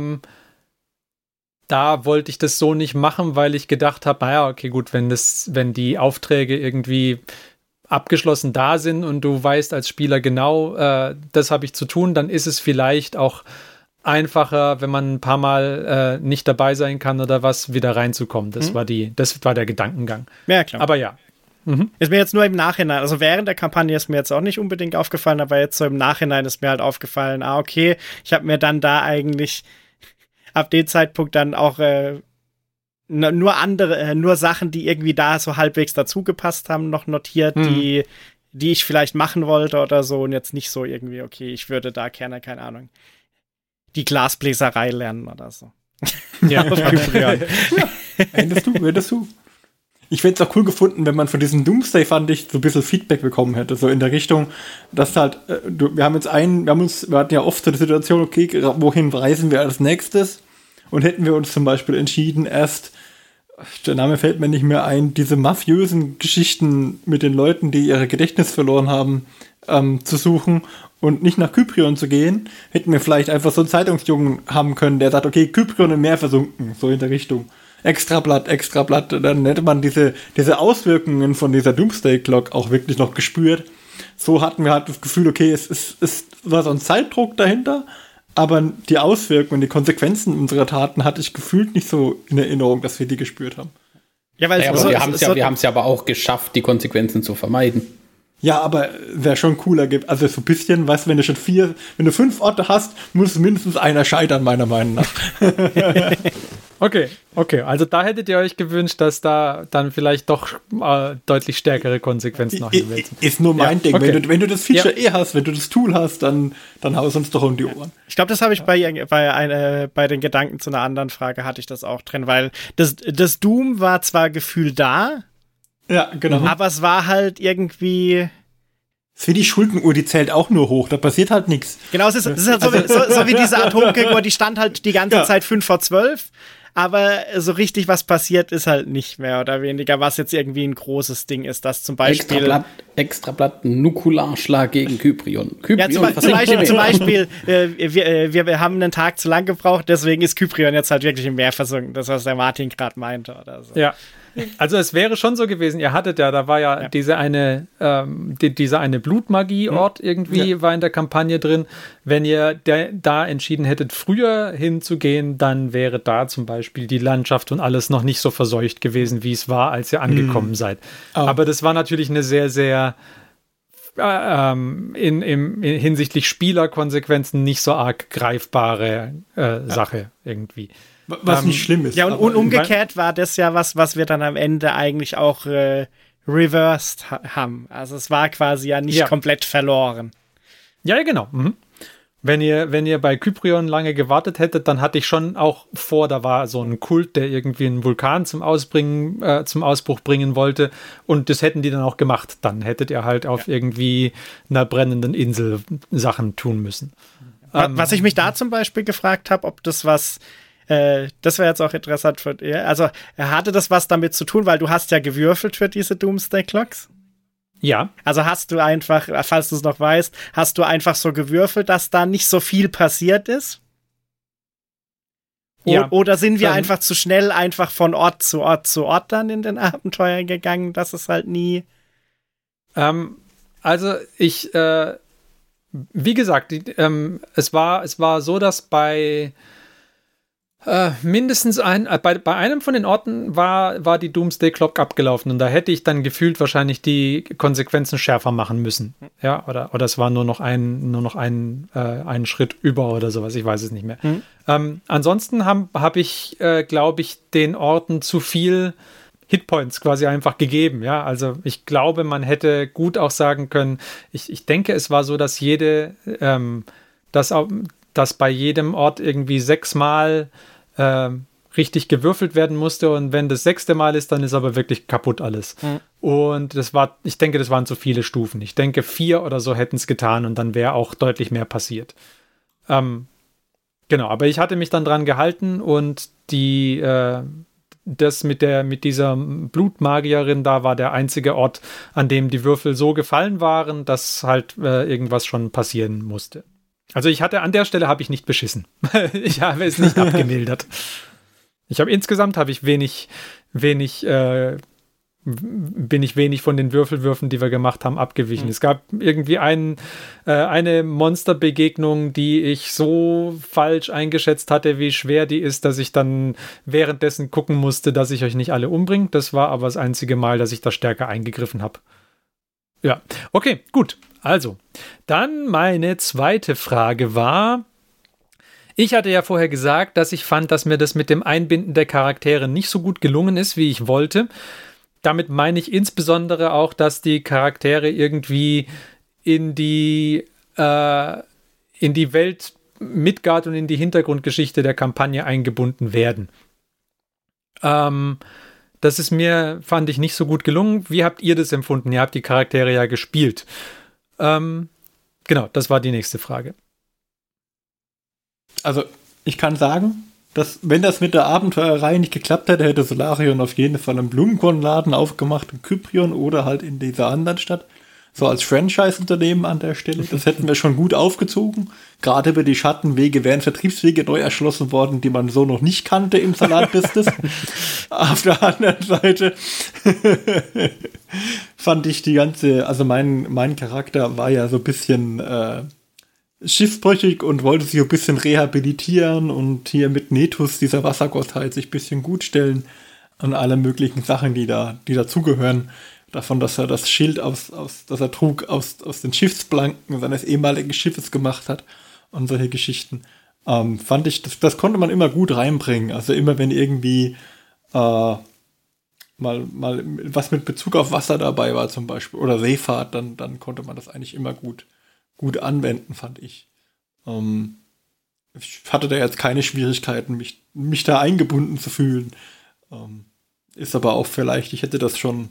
Da wollte ich das so nicht machen, weil ich gedacht habe, naja, okay, gut, wenn die Aufträge irgendwie abgeschlossen da sind und du weißt als Spieler genau, das habe ich zu tun, dann ist es vielleicht auch einfacher, wenn man ein paar Mal nicht dabei sein kann oder was, wieder reinzukommen. Das war der Gedankengang. Ja, klar. Aber ja. Ist mir jetzt nur im Nachhinein, also während der Kampagne ist mir jetzt auch nicht unbedingt aufgefallen, aber jetzt so im Nachhinein ist mir halt aufgefallen, okay, ich habe mir dann da eigentlich ab dem Zeitpunkt dann auch nur Sachen, die irgendwie da so halbwegs dazugepasst haben, noch notiert, die ich vielleicht machen wollte oder so und jetzt nicht so irgendwie, okay, ich würde da gerne, keine Ahnung, die Glasbläserei lernen oder so. Ja, Würdest du? Ich hätte es auch cool gefunden, wenn man von diesem Doomsday, fand ich, so ein bisschen Feedback bekommen hätte, so in der Richtung, dass halt, wir hatten ja oft so die Situation, okay, wohin reisen wir als nächstes? Und hätten wir uns zum Beispiel entschieden, der Name fällt mir nicht mehr ein, diese mafiösen Geschichten mit den Leuten, die ihre Gedächtnis verloren haben, zu suchen und nicht nach Kyprion zu gehen, hätten wir vielleicht einfach so einen Zeitungsjungen haben können, der sagt, okay, Kyprion im Meer versunken, so in der Richtung. Extrablatt, dann hätte man diese Auswirkungen von dieser Doomsday Clock auch wirklich noch gespürt. So hatten wir halt das Gefühl, okay, es war so ein Zeitdruck dahinter, aber die Auswirkungen, die Konsequenzen unserer Taten hatte ich gefühlt nicht so in Erinnerung, dass wir die gespürt haben. Ja, weil wir haben es ja aber auch geschafft, die Konsequenzen zu vermeiden. Ja, aber wäre schon cooler, also so ein bisschen, weißt du, wenn du 5 Orte hast, muss mindestens einer scheitern, meiner Meinung nach. Okay, also da hättet ihr euch gewünscht, dass da dann vielleicht doch deutlich stärkere Konsequenzen noch in der Welt sind. Ist nur mein Ding. Okay. Wenn du das Feature hast, wenn du das Tool hast, dann haust uns doch um die Ohren. Ich glaube, das habe ich bei den Gedanken zu einer anderen Frage hatte ich das auch drin, weil das Doom war zwar Gefühl da, ja, genau. Aber es war halt irgendwie. Für die Schuldenuhr, die zählt auch nur hoch, da passiert halt nichts. Genau, es ist halt so wie diese Atomkegel, die stand halt die ganze Zeit 5 vor 12, aber so richtig was passiert ist halt nicht mehr oder weniger, was jetzt irgendwie ein großes Ding ist, dass zum Beispiel Extrablatt Nukularschlag gegen Kyprion. Ja, zum Beispiel wir haben einen Tag zu lang gebraucht, deswegen ist Kyprion jetzt halt wirklich im Meer versunken, das was der Martin gerade meinte oder so. Ja. Also es wäre schon so gewesen, ihr hattet ja, da war ja, dieser eine Blutmagie-Ort irgendwie war in der Kampagne drin. Wenn ihr da entschieden hättet, früher hinzugehen, dann wäre da zum Beispiel die Landschaft und alles noch nicht so verseucht gewesen, wie es war, als ihr angekommen seid. Oh. Aber das war natürlich eine sehr, sehr hinsichtlich Spielerkonsequenzen nicht so arg greifbare Sache irgendwie. Was nicht schlimm ist. Ja, und umgekehrt war das ja was wir dann am Ende eigentlich auch reversed haben. Also es war quasi ja nicht komplett verloren. Ja, genau. Mhm. Wenn ihr bei Kyprion lange gewartet hättet, dann hatte ich schon auch vor, da war so ein Kult, der irgendwie einen Vulkan zum Ausbruch bringen wollte, und das hätten die dann auch gemacht. Dann hättet ihr halt auf irgendwie einer brennenden Insel Sachen tun müssen. Was ich mich da zum Beispiel gefragt habe, ob das das wäre jetzt auch interessant für dich. Also hatte das was damit zu tun, weil du hast ja gewürfelt für diese Doomsday Clocks? Ja. Also hast du einfach, falls du es noch weißt, hast du einfach so gewürfelt, dass da nicht so viel passiert ist? Ja. Oder sind wir einfach zu schnell einfach von Ort zu Ort dann in den Abenteuern gegangen, dass es halt nie... Also ich, wie gesagt, es war so, dass bei mindestens bei einem von den Orten war die Doomsday Clock abgelaufen, und da hätte ich dann gefühlt wahrscheinlich die Konsequenzen schärfer machen müssen. Ja, oder es war nur noch ein Schritt über oder sowas, ich weiß es nicht mehr. Ansonsten hab ich, glaube ich, den Orten zu viel Hitpoints quasi einfach gegeben, ja, also ich glaube, man hätte gut auch sagen können, ich denke, es war so, dass dass bei jedem Ort irgendwie 6-mal richtig gewürfelt werden musste, und wenn das 6. Mal ist, dann ist aber wirklich kaputt alles. Und ich denke, das waren zu viele Stufen. Ich denke, 4 oder so hätten es getan, und dann wäre auch deutlich mehr passiert. Genau, aber ich hatte mich dann dran gehalten, und das mit dieser Blutmagierin, da war der einzige Ort, an dem die Würfel so gefallen waren, dass halt irgendwas schon passieren musste. Also an der Stelle habe ich nicht beschissen. Ich habe es nicht abgemildert. Insgesamt habe ich bin ich wenig von den Würfelwürfen, die wir gemacht haben, abgewichen. Es gab irgendwie eine Monsterbegegnung, die ich so falsch eingeschätzt hatte, wie schwer die ist, dass ich dann währenddessen gucken musste, dass ich euch nicht alle umbringe. Das war aber das einzige Mal, dass ich da stärker eingegriffen habe. Ja, okay, gut. Also, dann meine zweite Frage war, ich hatte ja vorher gesagt, dass ich fand, dass mir das mit dem Einbinden der Charaktere nicht so gut gelungen ist, wie ich wollte. Damit meine ich insbesondere auch, dass die Charaktere irgendwie in die Welt Midgard und in die Hintergrundgeschichte der Kampagne eingebunden werden. Das ist mir, fand ich, nicht so gut gelungen. Wie habt ihr das empfunden? Ihr habt die Charaktere ja gespielt. Genau, das war die nächste Frage. Also, ich kann sagen, dass, wenn das mit der Abenteuerreihe nicht geklappt hätte, hätte Solarion auf jeden Fall einen Blumenkornladen aufgemacht in Kyprion oder halt in dieser anderen Stadt. So als Franchise-Unternehmen an der Stelle. Das hätten wir schon gut aufgezogen. Gerade über die Schattenwege wären Vertriebswege neu erschlossen worden, die man so noch nicht kannte im Salat-Business. Auf der anderen Seite fand ich also mein Charakter war ja so ein bisschen schiffbrüchig und wollte sich ein bisschen rehabilitieren und hier mit Netus, dieser Wassergottheit, sich ein bisschen gut stellen und alle möglichen Sachen, die dazugehören. Davon, dass er das Schild das er trug, aus den Schiffsplanken seines ehemaligen Schiffes gemacht hat und solche Geschichten. Fand ich, das konnte man immer gut reinbringen. Also immer, wenn irgendwie mal was mit Bezug auf Wasser dabei war zum Beispiel oder Seefahrt, dann konnte man das eigentlich immer gut anwenden, fand ich. Ich hatte da jetzt keine Schwierigkeiten, mich da eingebunden zu fühlen. Ist aber auch vielleicht, ich hätte das schon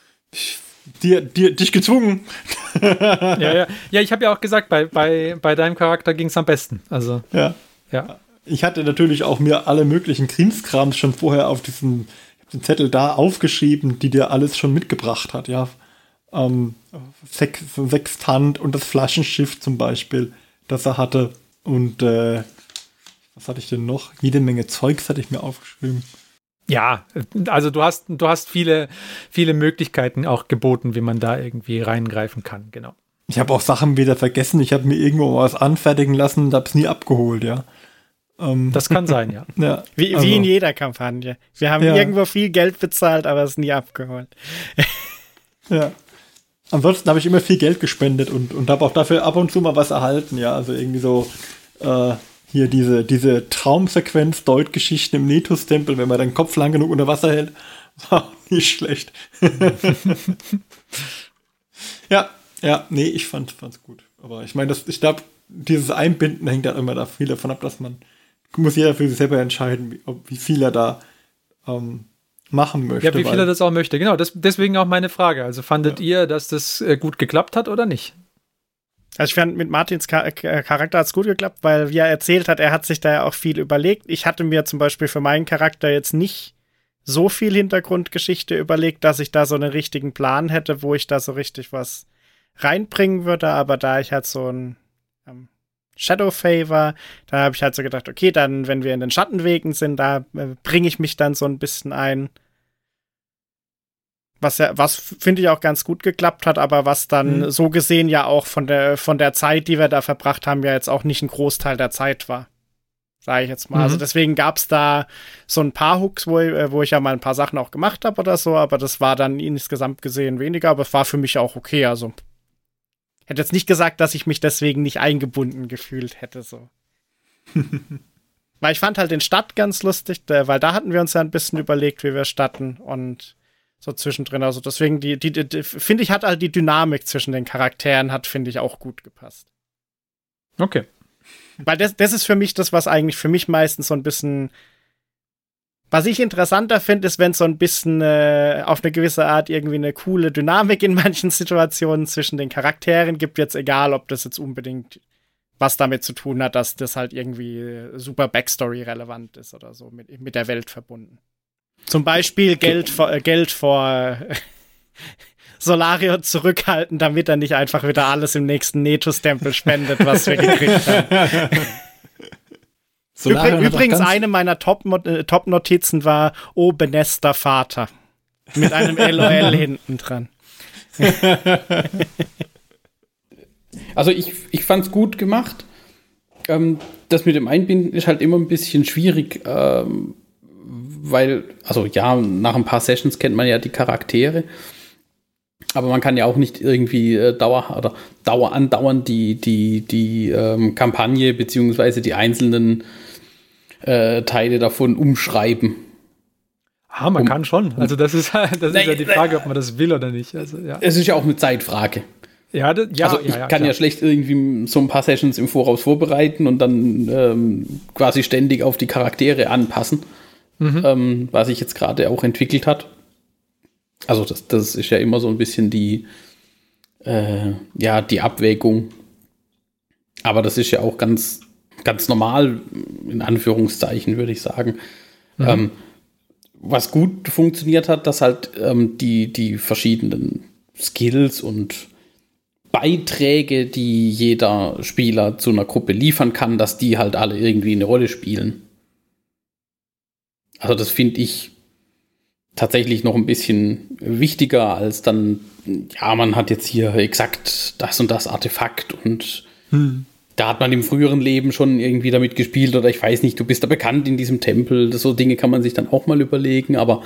dich gezwungen. Ja, ich habe ja auch gesagt, bei deinem Charakter ging es am besten. Also, ja. Ich hatte natürlich auch mir alle möglichen Krimskrams schon vorher auf den Zettel da aufgeschrieben, die dir alles schon mitgebracht hat, ja. Sextant und das Flaschenschiff zum Beispiel, das er hatte. Und was hatte ich denn noch? Jede Menge Zeugs hatte ich mir aufgeschrieben. Ja, also du hast viele, viele Möglichkeiten auch geboten, wie man da irgendwie reingreifen kann, genau. Ich habe auch Sachen wieder vergessen. Ich habe mir irgendwo was anfertigen lassen und habe es nie abgeholt, ja. Das kann sein, ja. Ja, Wie in jeder Kampagne. Wir haben irgendwo viel Geld bezahlt, aber es nie abgeholt. Ja. Ansonsten habe ich immer viel Geld gespendet und habe auch dafür ab und zu mal was erhalten, ja. Also irgendwie so hier diese Traumsequenz Deutgeschichten im Netus-Tempel, wenn man den Kopf lang genug unter Wasser hält, war nicht schlecht. Nee, ich fand's gut. Aber ich meine, ich glaube, dieses Einbinden hängt halt immer da viel davon ab, dass muss jeder für sich selber entscheiden, wie viel er da machen möchte. Ja, wie viel er das auch möchte. Genau, deswegen auch meine Frage. Also fandet ihr, dass das gut geklappt hat oder nicht? Also ich fand, mit Martins Charakter hat es gut geklappt, weil, wie er erzählt hat, er hat sich da ja auch viel überlegt. Ich hatte mir zum Beispiel für meinen Charakter jetzt nicht so viel Hintergrundgeschichte überlegt, dass ich da so einen richtigen Plan hätte, wo ich da so richtig was reinbringen würde. Aber da ich halt so ein Shadow-Fae war, da habe ich halt so gedacht, okay, dann, wenn wir in den Schattenwegen sind, da bringe ich mich dann so ein bisschen ein. Was finde ich auch ganz gut geklappt hat, aber was dann so gesehen ja auch von der Zeit, die wir da verbracht haben, ja jetzt auch nicht ein Großteil der Zeit war. Sage ich jetzt mal. Also deswegen gab es da so ein paar Hooks, wo ich ja mal ein paar Sachen auch gemacht habe oder so, aber das war dann insgesamt gesehen weniger, aber es war für mich auch okay. Also hätte jetzt nicht gesagt, dass ich mich deswegen nicht eingebunden gefühlt hätte, so. Weil ich fand halt den Stadt ganz lustig, weil da hatten wir uns ja ein bisschen überlegt, wie wir statten und so zwischendrin. Also deswegen, die finde ich, hat halt die Dynamik zwischen den Charakteren finde ich, auch gut gepasst. Okay. Weil das ist für mich das, was eigentlich für mich meistens so ein bisschen, was ich interessanter finde, ist, wenn es so ein bisschen auf eine gewisse Art irgendwie eine coole Dynamik in manchen Situationen zwischen den Charakteren gibt, jetzt egal, ob das jetzt unbedingt was damit zu tun hat, dass das halt irgendwie super Backstory relevant ist oder so, mit der Welt verbunden. Zum Beispiel Geld vor Solarion zurückhalten, damit er nicht einfach wieder alles im nächsten Netus-Tempel spendet, was wir gekriegt haben. Übrigens, eine meiner Top-Notizen war benester Vater. Mit einem LOL hinten dran. Also ich fand's gut gemacht. Das mit dem Einbinden ist halt immer ein bisschen schwierig, weil, also ja, nach ein paar Sessions kennt man ja die Charaktere, aber man kann ja auch nicht irgendwie andauernd die Kampagne beziehungsweise die einzelnen Teile davon umschreiben. Man kann schon. Also das ist ja die Frage, ob man das will oder nicht. Also, ja. Es ist ja auch eine Zeitfrage. Also ich kann ja schlecht irgendwie so ein paar Sessions im Voraus vorbereiten und dann quasi ständig auf die Charaktere anpassen, was sich jetzt gerade auch entwickelt hat. Also das ist ja immer so ein bisschen die Abwägung. Aber das ist ja auch ganz, ganz normal, in Anführungszeichen, würde ich sagen. Was gut funktioniert hat, dass halt die verschiedenen Skills und Beiträge, die jeder Spieler zu einer Gruppe liefern kann, dass die halt alle irgendwie eine Rolle spielen. Also das finde ich tatsächlich noch ein bisschen wichtiger als dann, ja, man hat jetzt hier exakt das und das Artefakt und da hat man im früheren Leben schon irgendwie damit gespielt oder ich weiß nicht, du bist da bekannt in diesem Tempel, so Dinge kann man sich dann auch mal überlegen, aber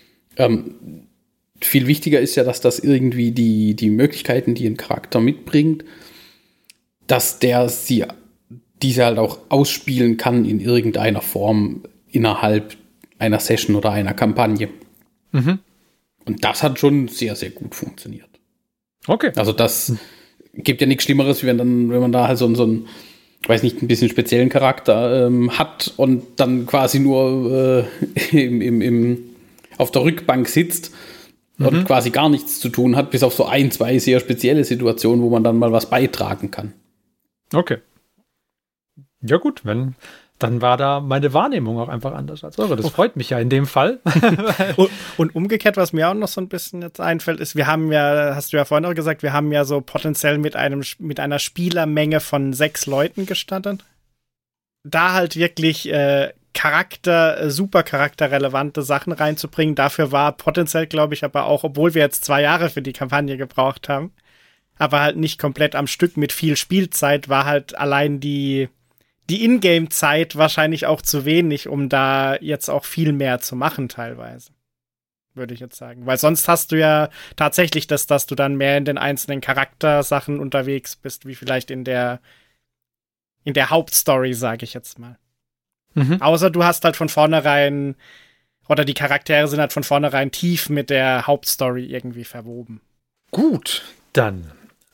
viel wichtiger ist ja, dass das irgendwie die Möglichkeiten, die ein Charakter mitbringt, dass diese halt auch ausspielen kann in irgendeiner Form innerhalb einer Session oder einer Kampagne. Und das hat schon sehr, sehr gut funktioniert. Okay. Also das gibt ja nichts Schlimmeres, wie wenn man da halt so einen, weiß nicht, ein bisschen speziellen Charakter hat und dann quasi nur auf der Rückbank sitzt und quasi gar nichts zu tun hat, bis auf so 1, 2 sehr spezielle Situationen, wo man dann mal was beitragen kann. Okay. Ja gut, dann war da meine Wahrnehmung auch einfach anders als eure. Das freut mich ja in dem Fall. Und umgekehrt, was mir auch noch so ein bisschen jetzt einfällt, ist, wir haben ja, hast du ja vorhin auch gesagt, wir haben ja so potenziell mit einer Spielermenge von 6 Leuten gestartet. Da halt wirklich super charakterrelevante Sachen reinzubringen. Dafür war potenziell, glaube ich, aber auch, obwohl wir jetzt 2 Jahre für die Kampagne gebraucht haben, aber halt nicht komplett am Stück mit viel Spielzeit, war halt allein die Ingame-Zeit wahrscheinlich auch zu wenig, um da jetzt auch viel mehr zu machen teilweise. Würde ich jetzt sagen. Weil sonst hast du ja tatsächlich dass du dann mehr in den einzelnen Charaktersachen unterwegs bist, wie vielleicht in der Hauptstory, sage ich jetzt mal. Außer du hast halt von vornherein, oder die Charaktere sind halt von vornherein tief mit der Hauptstory irgendwie verwoben. Gut, dann.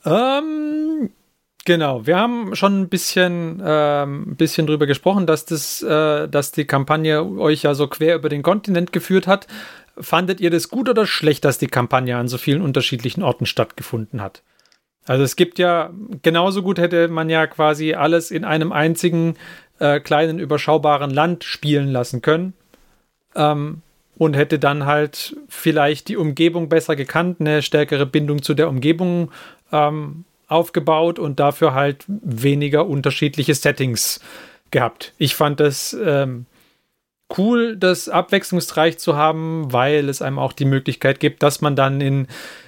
Genau, wir haben schon ein bisschen drüber gesprochen, dass die Kampagne euch ja so quer über den Kontinent geführt hat. Fandet ihr das gut oder schlecht, dass die Kampagne an so vielen unterschiedlichen Orten stattgefunden hat? Also es gibt ja, genauso gut hätte man ja quasi alles in einem einzigen kleinen, überschaubaren Land spielen lassen können und hätte dann halt vielleicht die Umgebung besser gekannt, eine stärkere Bindung zu der Umgebung aufgebaut und dafür halt weniger unterschiedliche Settings gehabt. Ich fand das cool, das abwechslungsreich zu haben, weil es einem auch die Möglichkeit gibt, dass man dann in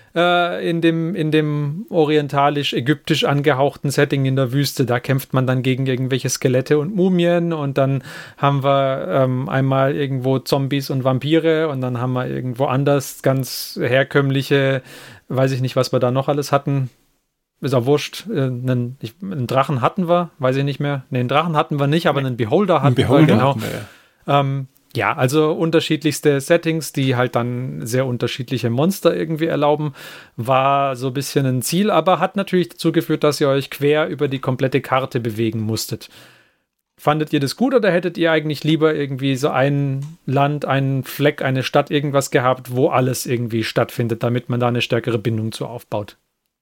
dem orientalisch-ägyptisch angehauchten Setting in der Wüste, da kämpft man dann gegen irgendwelche Skelette und Mumien und dann haben wir einmal irgendwo Zombies und Vampire und dann haben wir irgendwo anders ganz herkömmliche, weiß ich nicht, was wir da noch alles hatten. Ist auch wurscht. Einen Drachen hatten wir, weiß ich nicht mehr. Ne, einen Drachen hatten wir nicht, aber einen Beholder hatten wir. Genau. Hatten wir, ja. Ja, also unterschiedlichste Settings, die halt dann sehr unterschiedliche Monster irgendwie erlauben, war so ein bisschen ein Ziel, aber hat natürlich dazu geführt, dass ihr euch quer über die komplette Karte bewegen musstet. Fandet ihr das gut oder hättet ihr eigentlich lieber irgendwie so ein Land, einen Fleck, eine Stadt, irgendwas gehabt, wo alles irgendwie stattfindet, damit man da eine stärkere Bindung zu aufbaut?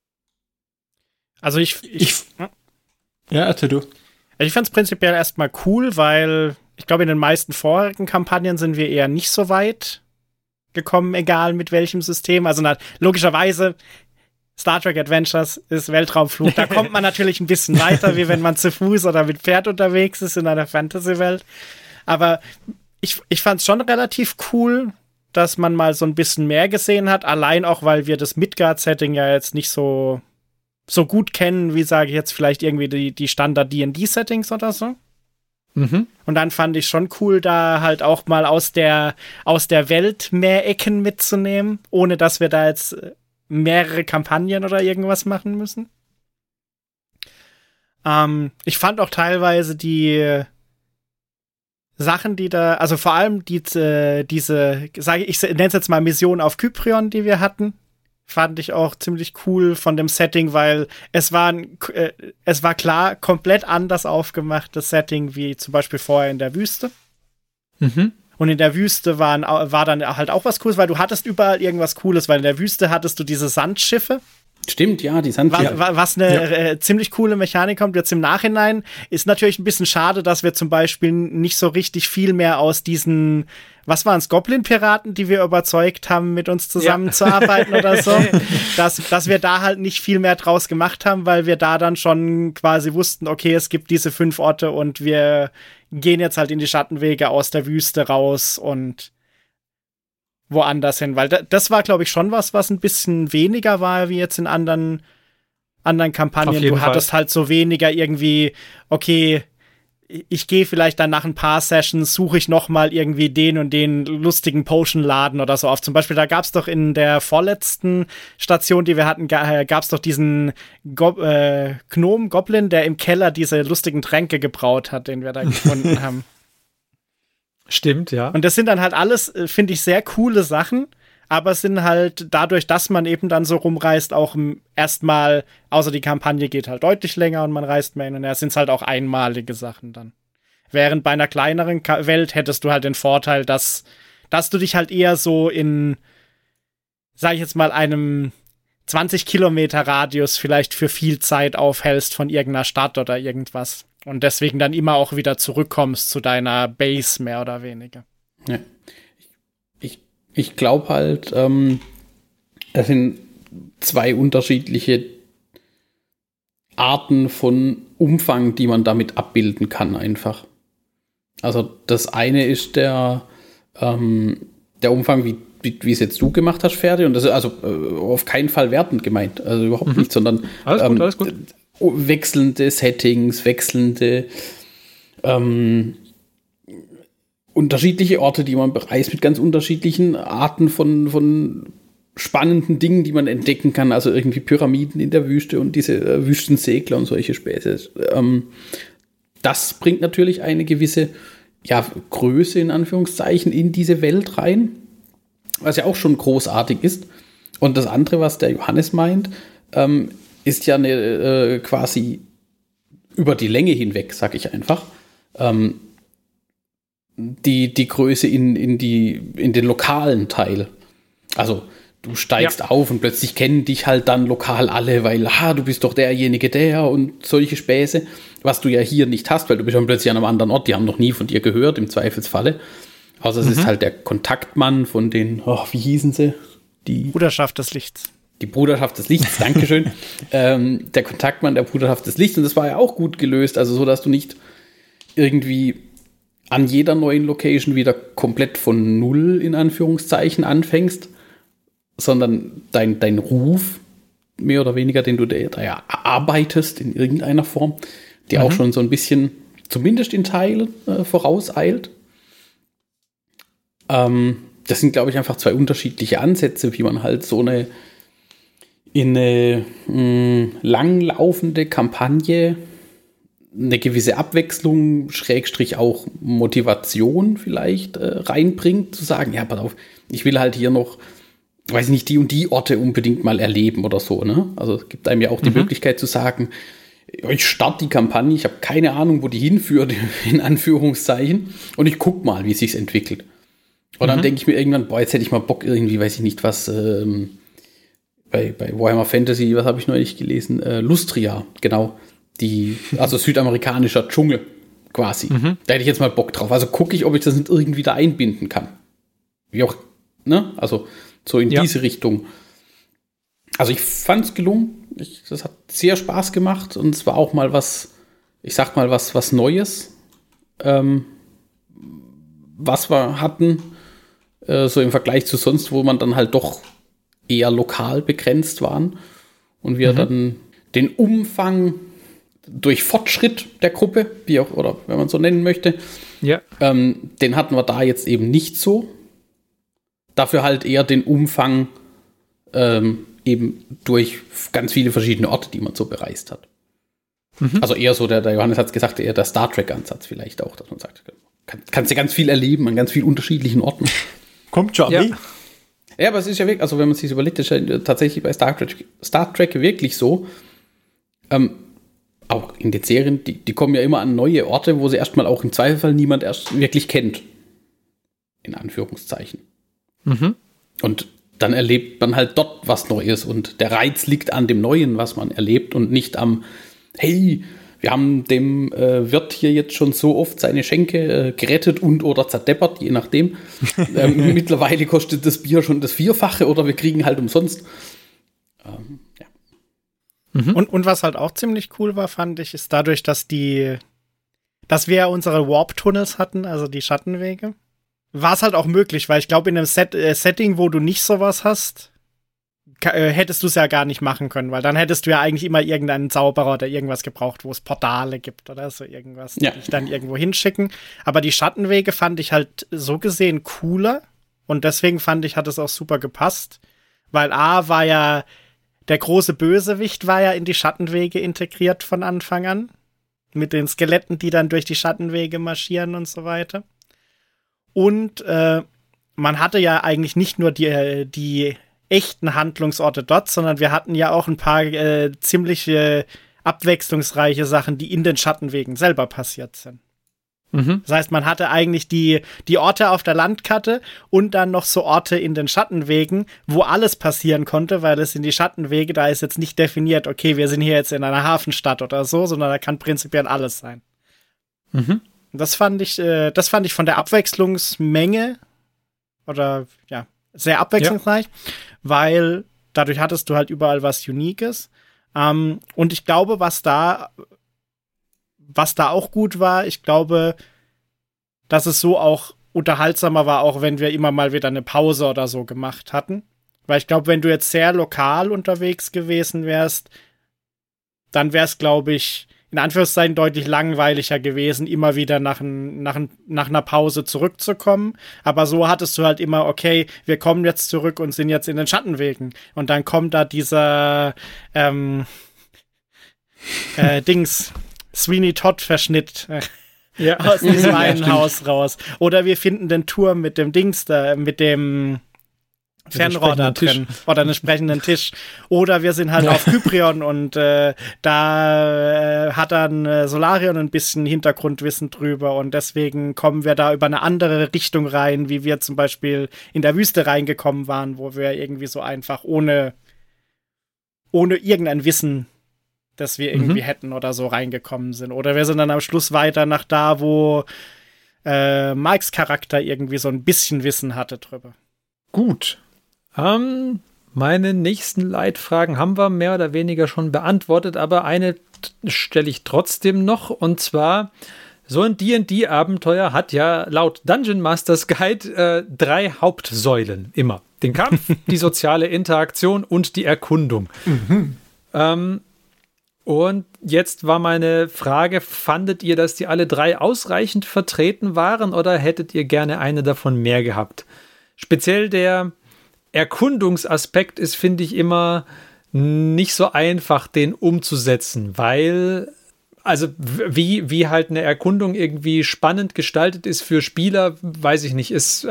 Also Ja, erzähl du. Ich fand es prinzipiell erstmal cool, weil ich glaube, in den meisten vorherigen Kampagnen sind wir eher nicht so weit gekommen, egal mit welchem System. Also logischerweise, Star Trek Adventures ist Weltraumflug. Da kommt man natürlich ein bisschen weiter, wie wenn man zu Fuß oder mit Pferd unterwegs ist in einer Fantasy-Welt. Aber ich fand es schon relativ cool, dass man mal so ein bisschen mehr gesehen hat. Allein auch, weil wir das Midgard-Setting ja jetzt nicht so gut kennen, wie sage ich jetzt vielleicht irgendwie die Standard-D&D-Settings oder so. Und dann fand ich schon cool, da halt auch mal aus der Welt mehr Ecken mitzunehmen, ohne dass wir da jetzt mehrere Kampagnen oder irgendwas machen müssen. Ich fand auch teilweise die Sachen, die da, also vor allem diese, ich nenne es jetzt mal Mission auf Kyprion, die wir hatten, fand ich auch ziemlich cool von dem Setting, weil es war klar komplett anders aufgemachtes Setting wie zum Beispiel vorher in der Wüste. Und in der Wüste war dann halt auch was Cooles, weil du hattest überall irgendwas Cooles, weil in der Wüste hattest du diese Sandschiffe. Stimmt, ja, die Sandschiffe. Was eine ziemlich coole Mechanik kommt jetzt im Nachhinein. Ist natürlich ein bisschen schade, dass wir zum Beispiel nicht so richtig viel mehr aus diesen, was waren es, Goblin-Piraten, die wir überzeugt haben, mit uns zusammenzuarbeiten oder so, dass wir da halt nicht viel mehr draus gemacht haben, weil wir da dann schon quasi wussten, okay, es gibt diese 5 Orte und wir gehen jetzt halt in die Schattenwege aus der Wüste raus und woanders hin, weil das war, glaube ich, schon was ein bisschen weniger war, wie jetzt in anderen Kampagnen. Du hattest halt so weniger irgendwie, okay, ich gehe vielleicht dann nach ein paar Sessions, suche ich noch mal irgendwie den und den lustigen Potion-Laden oder so auf. Zum Beispiel, da gab es doch in der vorletzten Station, die wir hatten, gab es doch diesen Goblin, der im Keller diese lustigen Tränke gebraut hat, den wir da gefunden haben. Stimmt, ja. Und das sind dann halt alles, finde ich, sehr coole Sachen, aber es sind halt dadurch, dass man eben dann so rumreist, auch erstmal, außer die Kampagne geht halt deutlich länger und man reist mehr hin und her, sind es halt auch einmalige Sachen dann. Während bei einer kleineren Welt hättest du halt den Vorteil, dass du dich halt eher so in, sag ich jetzt mal, einem 20 Kilometer Radius vielleicht für viel Zeit aufhältst von irgendeiner Stadt oder irgendwas. Und deswegen dann immer auch wieder zurückkommst zu deiner Base, mehr oder weniger. Ja. Ich glaube halt, es sind 2 unterschiedliche Arten von Umfang, die man damit abbilden kann einfach. Also das eine ist der Umfang, wie es jetzt du gemacht hast, Ferdi. Und das ist also auf keinen Fall wertend gemeint. Also überhaupt nicht, sondern Alles gut. Wechselnde Settings, wechselnde unterschiedliche Orte, die man bereist, mit ganz unterschiedlichen Arten von spannenden Dingen, die man entdecken kann. Also irgendwie Pyramiden in der Wüste und diese Wüstensegler und solche Späße. Das bringt natürlich eine gewisse Größe in Anführungszeichen in diese Welt rein, was ja auch schon großartig ist. Und das andere, was der Johannes meint, ist ja eine quasi über die Länge hinweg, sag ich einfach, die Größe in den lokalen Teil. Also du steigst auf und plötzlich kennen dich halt dann lokal alle, weil du bist doch derjenige und solche Späße, was du ja hier nicht hast, weil du bist dann plötzlich an einem anderen Ort, die haben noch nie von dir gehört, im Zweifelsfalle. Außer es ist halt der Kontaktmann von den, wie hießen sie? Die Bruderschaft des Lichts. Die Bruderschaft des Lichts, Dankeschön. Der Kontaktmann der Bruderschaft des Lichts. Und das war ja auch gut gelöst, also so, dass du nicht irgendwie an jeder neuen Location wieder komplett von Null in Anführungszeichen anfängst, sondern dein Ruf, mehr oder weniger, den du da erarbeitest in irgendeiner Form, die auch schon so ein bisschen, zumindest in Teilen, vorauseilt. Das sind, glaube ich, einfach zwei unterschiedliche Ansätze, wie man halt so eine langlaufende Kampagne eine gewisse Abwechslung, Schrägstrich auch Motivation vielleicht reinbringt, zu sagen, ja, pass auf, ich will halt hier noch, weiß ich nicht, die und die Orte unbedingt mal erleben oder so, ne? Also es gibt einem ja auch die Möglichkeit zu sagen, ich starte die Kampagne, ich habe keine Ahnung, wo die hinführt, in Anführungszeichen, und ich guck mal, wie es sich entwickelt. Und dann denke ich mir irgendwann, jetzt hätte ich mal Bock irgendwie, weiß ich nicht, was bei Warhammer Fantasy, was habe ich neulich gelesen? Lustria, genau. Also südamerikanischer Dschungel quasi. Da hätte ich jetzt mal Bock drauf. Also gucke ich, ob ich das nicht irgendwie da einbinden kann. Wie auch, ne? Also so in diese Richtung. Also ich fand es gelungen. Das hat sehr Spaß gemacht und es war auch mal was, ich sag mal was Neues, was wir hatten, so im Vergleich zu sonst, wo man dann halt doch eher lokal begrenzt waren und wir dann den Umfang durch Fortschritt der Gruppe, wie auch, oder wenn man so nennen möchte, den hatten wir da jetzt eben nicht so. Dafür halt eher den Umfang eben durch ganz viele verschiedene Orte, die man so bereist hat. Also eher so, der Johannes hat es gesagt, eher der Star Trek-Ansatz vielleicht auch, dass man sagt, kannst du ganz viel erleben an ganz vielen unterschiedlichen Orten. Kommt schon. Ja, aber es ist ja wirklich, also wenn man sich überlegt, ist ja tatsächlich bei Star Trek wirklich so, auch in den Serien, die kommen ja immer an neue Orte, wo sie erstmal auch im Zweifelsfall niemand erst wirklich kennt. In Anführungszeichen. Und dann erlebt man halt dort was Neues und der Reiz liegt an dem Neuen, was man erlebt und nicht am, hey, wir haben dem Wirt hier jetzt schon so oft seine Schenke gerettet und oder zerdeppert, je nachdem. Mittlerweile kostet das Bier schon das Vierfache oder wir kriegen halt umsonst. Und was halt auch ziemlich cool war, fand ich, ist dadurch, dass wir ja unsere Warp-Tunnels hatten, also die Schattenwege, war es halt auch möglich, weil ich glaube, in einem Setting, wo du nicht sowas hast, hättest du es ja gar nicht machen können, weil dann hättest du ja eigentlich immer irgendeinen Zauberer oder irgendwas gebraucht, wo es Portale gibt oder so irgendwas, die dich dann irgendwo hinschicken. Aber die Schattenwege fand ich halt so gesehen cooler und deswegen fand ich, hat es auch super gepasst, weil war ja der große Bösewicht war ja in die Schattenwege integriert von Anfang an, mit den Skeletten, die dann durch die Schattenwege marschieren und so weiter. Und man hatte ja eigentlich nicht nur die echten Handlungsorte dort, sondern wir hatten ja auch ein paar ziemlich abwechslungsreiche Sachen, die in den Schattenwegen selber passiert sind. Das heißt, man hatte eigentlich die Orte auf der Landkarte und dann noch so Orte in den Schattenwegen, wo alles passieren konnte, weil es in die Schattenwege, da ist jetzt nicht definiert, okay, wir sind hier jetzt in einer Hafenstadt oder so, sondern da kann prinzipiell alles sein. Und das fand ich von der Abwechslungsmenge oder sehr abwechslungsreich, weil dadurch hattest du halt überall was Uniques. Und ich glaube, was da auch gut war, ich glaube, dass es so auch unterhaltsamer war, auch wenn wir immer mal wieder eine Pause oder so gemacht hatten. Weil ich glaube, wenn du jetzt sehr lokal unterwegs gewesen wärst, dann wäre es, glaube ich, in Anführungszeichen deutlich langweiliger gewesen, immer wieder nach einer Pause zurückzukommen. Aber so hattest du halt immer, okay, wir kommen jetzt zurück und sind jetzt in den Schattenwegen. Und dann kommt da dieser Sweeney Todd-Verschnitt aus diesem einen Haus raus. Oder wir finden den Turm mit dem Dings da, mit dem Fernrohr da drin oder einen sprechenden Tisch. Oder wir sind halt auf Kyprion und da hat dann Solarion ein bisschen Hintergrundwissen drüber und deswegen kommen wir da über eine andere Richtung rein, wie wir zum Beispiel in der Wüste reingekommen waren, wo wir irgendwie so einfach ohne irgendein Wissen, das wir irgendwie hätten oder so reingekommen sind. Oder wir sind dann am Schluss weiter nach da, wo Mikes Charakter irgendwie so ein bisschen Wissen hatte drüber. Gut. Meine nächsten Leitfragen haben wir mehr oder weniger schon beantwortet, aber eine stelle ich trotzdem noch, und zwar, so ein D&D-Abenteuer hat ja laut Dungeon Masters Guide 3 Hauptsäulen immer. Den Kampf, die soziale Interaktion und die Erkundung. Und jetzt war meine Frage, fandet ihr, dass die alle 3 ausreichend vertreten waren oder hättet ihr gerne eine davon mehr gehabt? Speziell der Erkundungsaspekt ist, finde ich, immer nicht so einfach, den umzusetzen, weil, also wie halt eine Erkundung irgendwie spannend gestaltet ist für Spieler, weiß ich nicht, ist,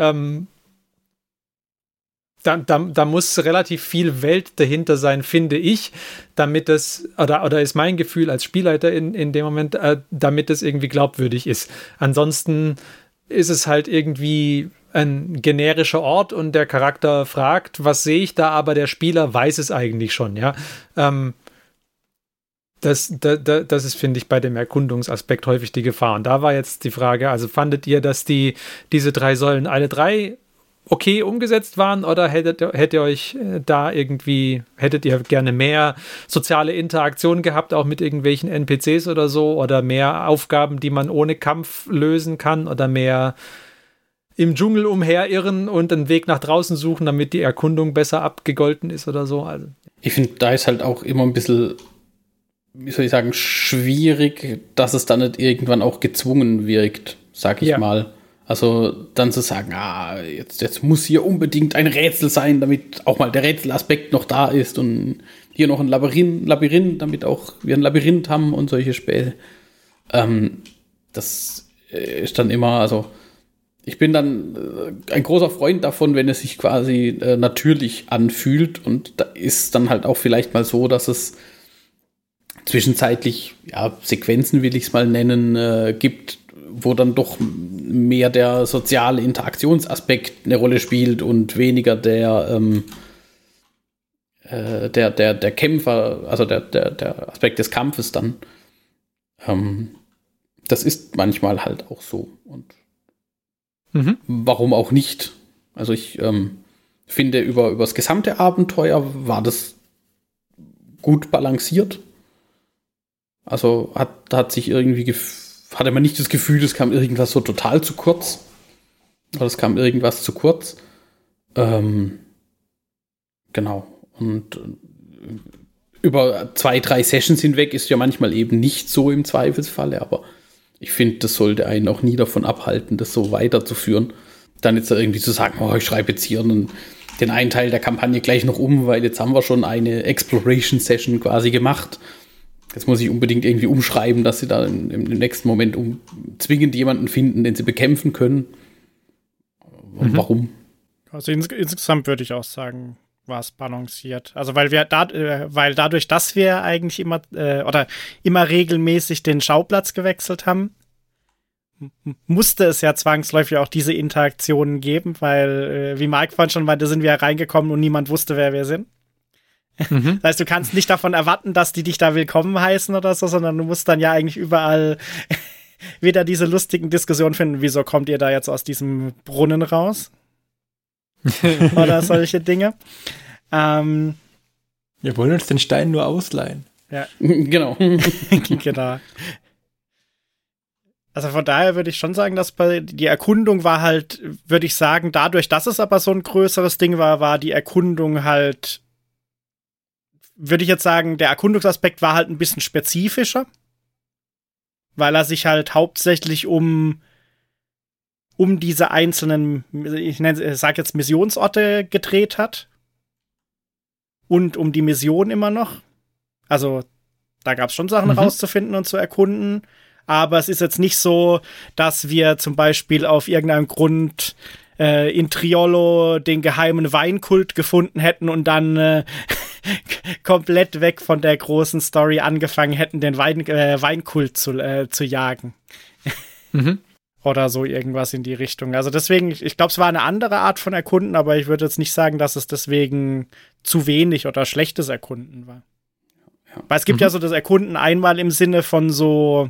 da muss relativ viel Welt dahinter sein, finde ich, damit das, oder ist mein Gefühl als Spielleiter in dem Moment, damit das irgendwie glaubwürdig ist. Ansonsten ist es halt irgendwie ein generischer Ort und der Charakter fragt, was sehe ich da, aber der Spieler weiß es eigentlich schon, ja. Das ist, finde ich, bei dem Erkundungsaspekt häufig die Gefahr. Und da war jetzt die Frage, also fandet ihr, dass diese 3 Säulen alle 3 okay umgesetzt waren oder hättet ihr gerne mehr soziale Interaktion gehabt, auch mit irgendwelchen NPCs oder so, oder mehr Aufgaben, die man ohne Kampf lösen kann, oder mehr im Dschungel umherirren und einen Weg nach draußen suchen, damit die Erkundung besser abgegolten ist oder so? Also. Ich finde, da ist halt auch immer ein bisschen, wie soll ich sagen, schwierig, dass es dann nicht irgendwann auch gezwungen wirkt, sag ich mal. Also dann zu sagen, jetzt muss hier unbedingt ein Rätsel sein, damit auch mal der Rätselaspekt noch da ist und hier noch ein Labyrinth, damit auch wir ein Labyrinth haben und solche Späße. Das ist dann immer, also ich bin dann ein großer Freund davon, wenn es sich quasi natürlich anfühlt, und da ist dann halt auch vielleicht mal so, dass es zwischenzeitlich, Sequenzen will ich es mal nennen, gibt, wo dann doch mehr der soziale Interaktionsaspekt eine Rolle spielt und weniger der Kämpfer, also der Aspekt des Kampfes dann. Das ist manchmal halt auch so, und warum auch nicht? Also ich finde, über das gesamte Abenteuer war das gut balanciert. Also hatte man nicht das Gefühl, es kam irgendwas so total zu kurz. Oder es kam irgendwas zu kurz. Genau. Und über 2, 3 Sessions hinweg ist ja manchmal eben nicht so im Zweifelsfalle, aber ich finde, das sollte einen auch nie davon abhalten, das so weiterzuführen. Dann jetzt irgendwie zu sagen, ich schreibe jetzt hier den einen Teil der Kampagne gleich noch um, weil jetzt haben wir schon eine Exploration-Session quasi gemacht. Jetzt muss ich unbedingt irgendwie umschreiben, dass sie da im nächsten Moment zwingend jemanden finden, den sie bekämpfen können. Warum? Also insgesamt würde ich auch sagen, war es balanciert. Also weil dadurch, dass wir eigentlich immer regelmäßig den Schauplatz gewechselt haben, musste es ja zwangsläufig auch diese Interaktionen geben, weil, wie Mike vorhin schon meinte, sind wir reingekommen und niemand wusste, wer wir sind. Das heißt, du kannst nicht davon erwarten, dass die dich da willkommen heißen oder so, sondern du musst dann ja eigentlich überall wieder diese lustigen Diskussionen finden. Wieso kommt ihr da jetzt aus diesem Brunnen raus? Oder solche Dinge. Wir wollen uns den Stein nur ausleihen. Ja. Genau. Genau. Also von daher würde ich schon sagen, dass die Erkundung war halt, würde ich sagen, dadurch, dass es aber so ein größeres Ding war die Erkundung halt, würde ich jetzt sagen, der Erkundungsaspekt war halt ein bisschen spezifischer, weil er sich halt hauptsächlich um diese einzelnen, sag jetzt Missionsorte gedreht hat und um die Mission immer noch. Also da gab es schon Sachen rauszufinden und zu erkunden. Aber es ist jetzt nicht so, dass wir zum Beispiel auf irgendeinem Grund in Triolo den geheimen Weinkult gefunden hätten und dann komplett weg von der großen Story angefangen hätten, den Weinkult zu jagen. Oder so irgendwas in die Richtung. Also deswegen, ich glaube, es war eine andere Art von Erkunden, aber ich würde jetzt nicht sagen, dass es deswegen zu wenig oder schlechtes Erkunden war. Ja. Weil es gibt ja so das Erkunden einmal im Sinne von so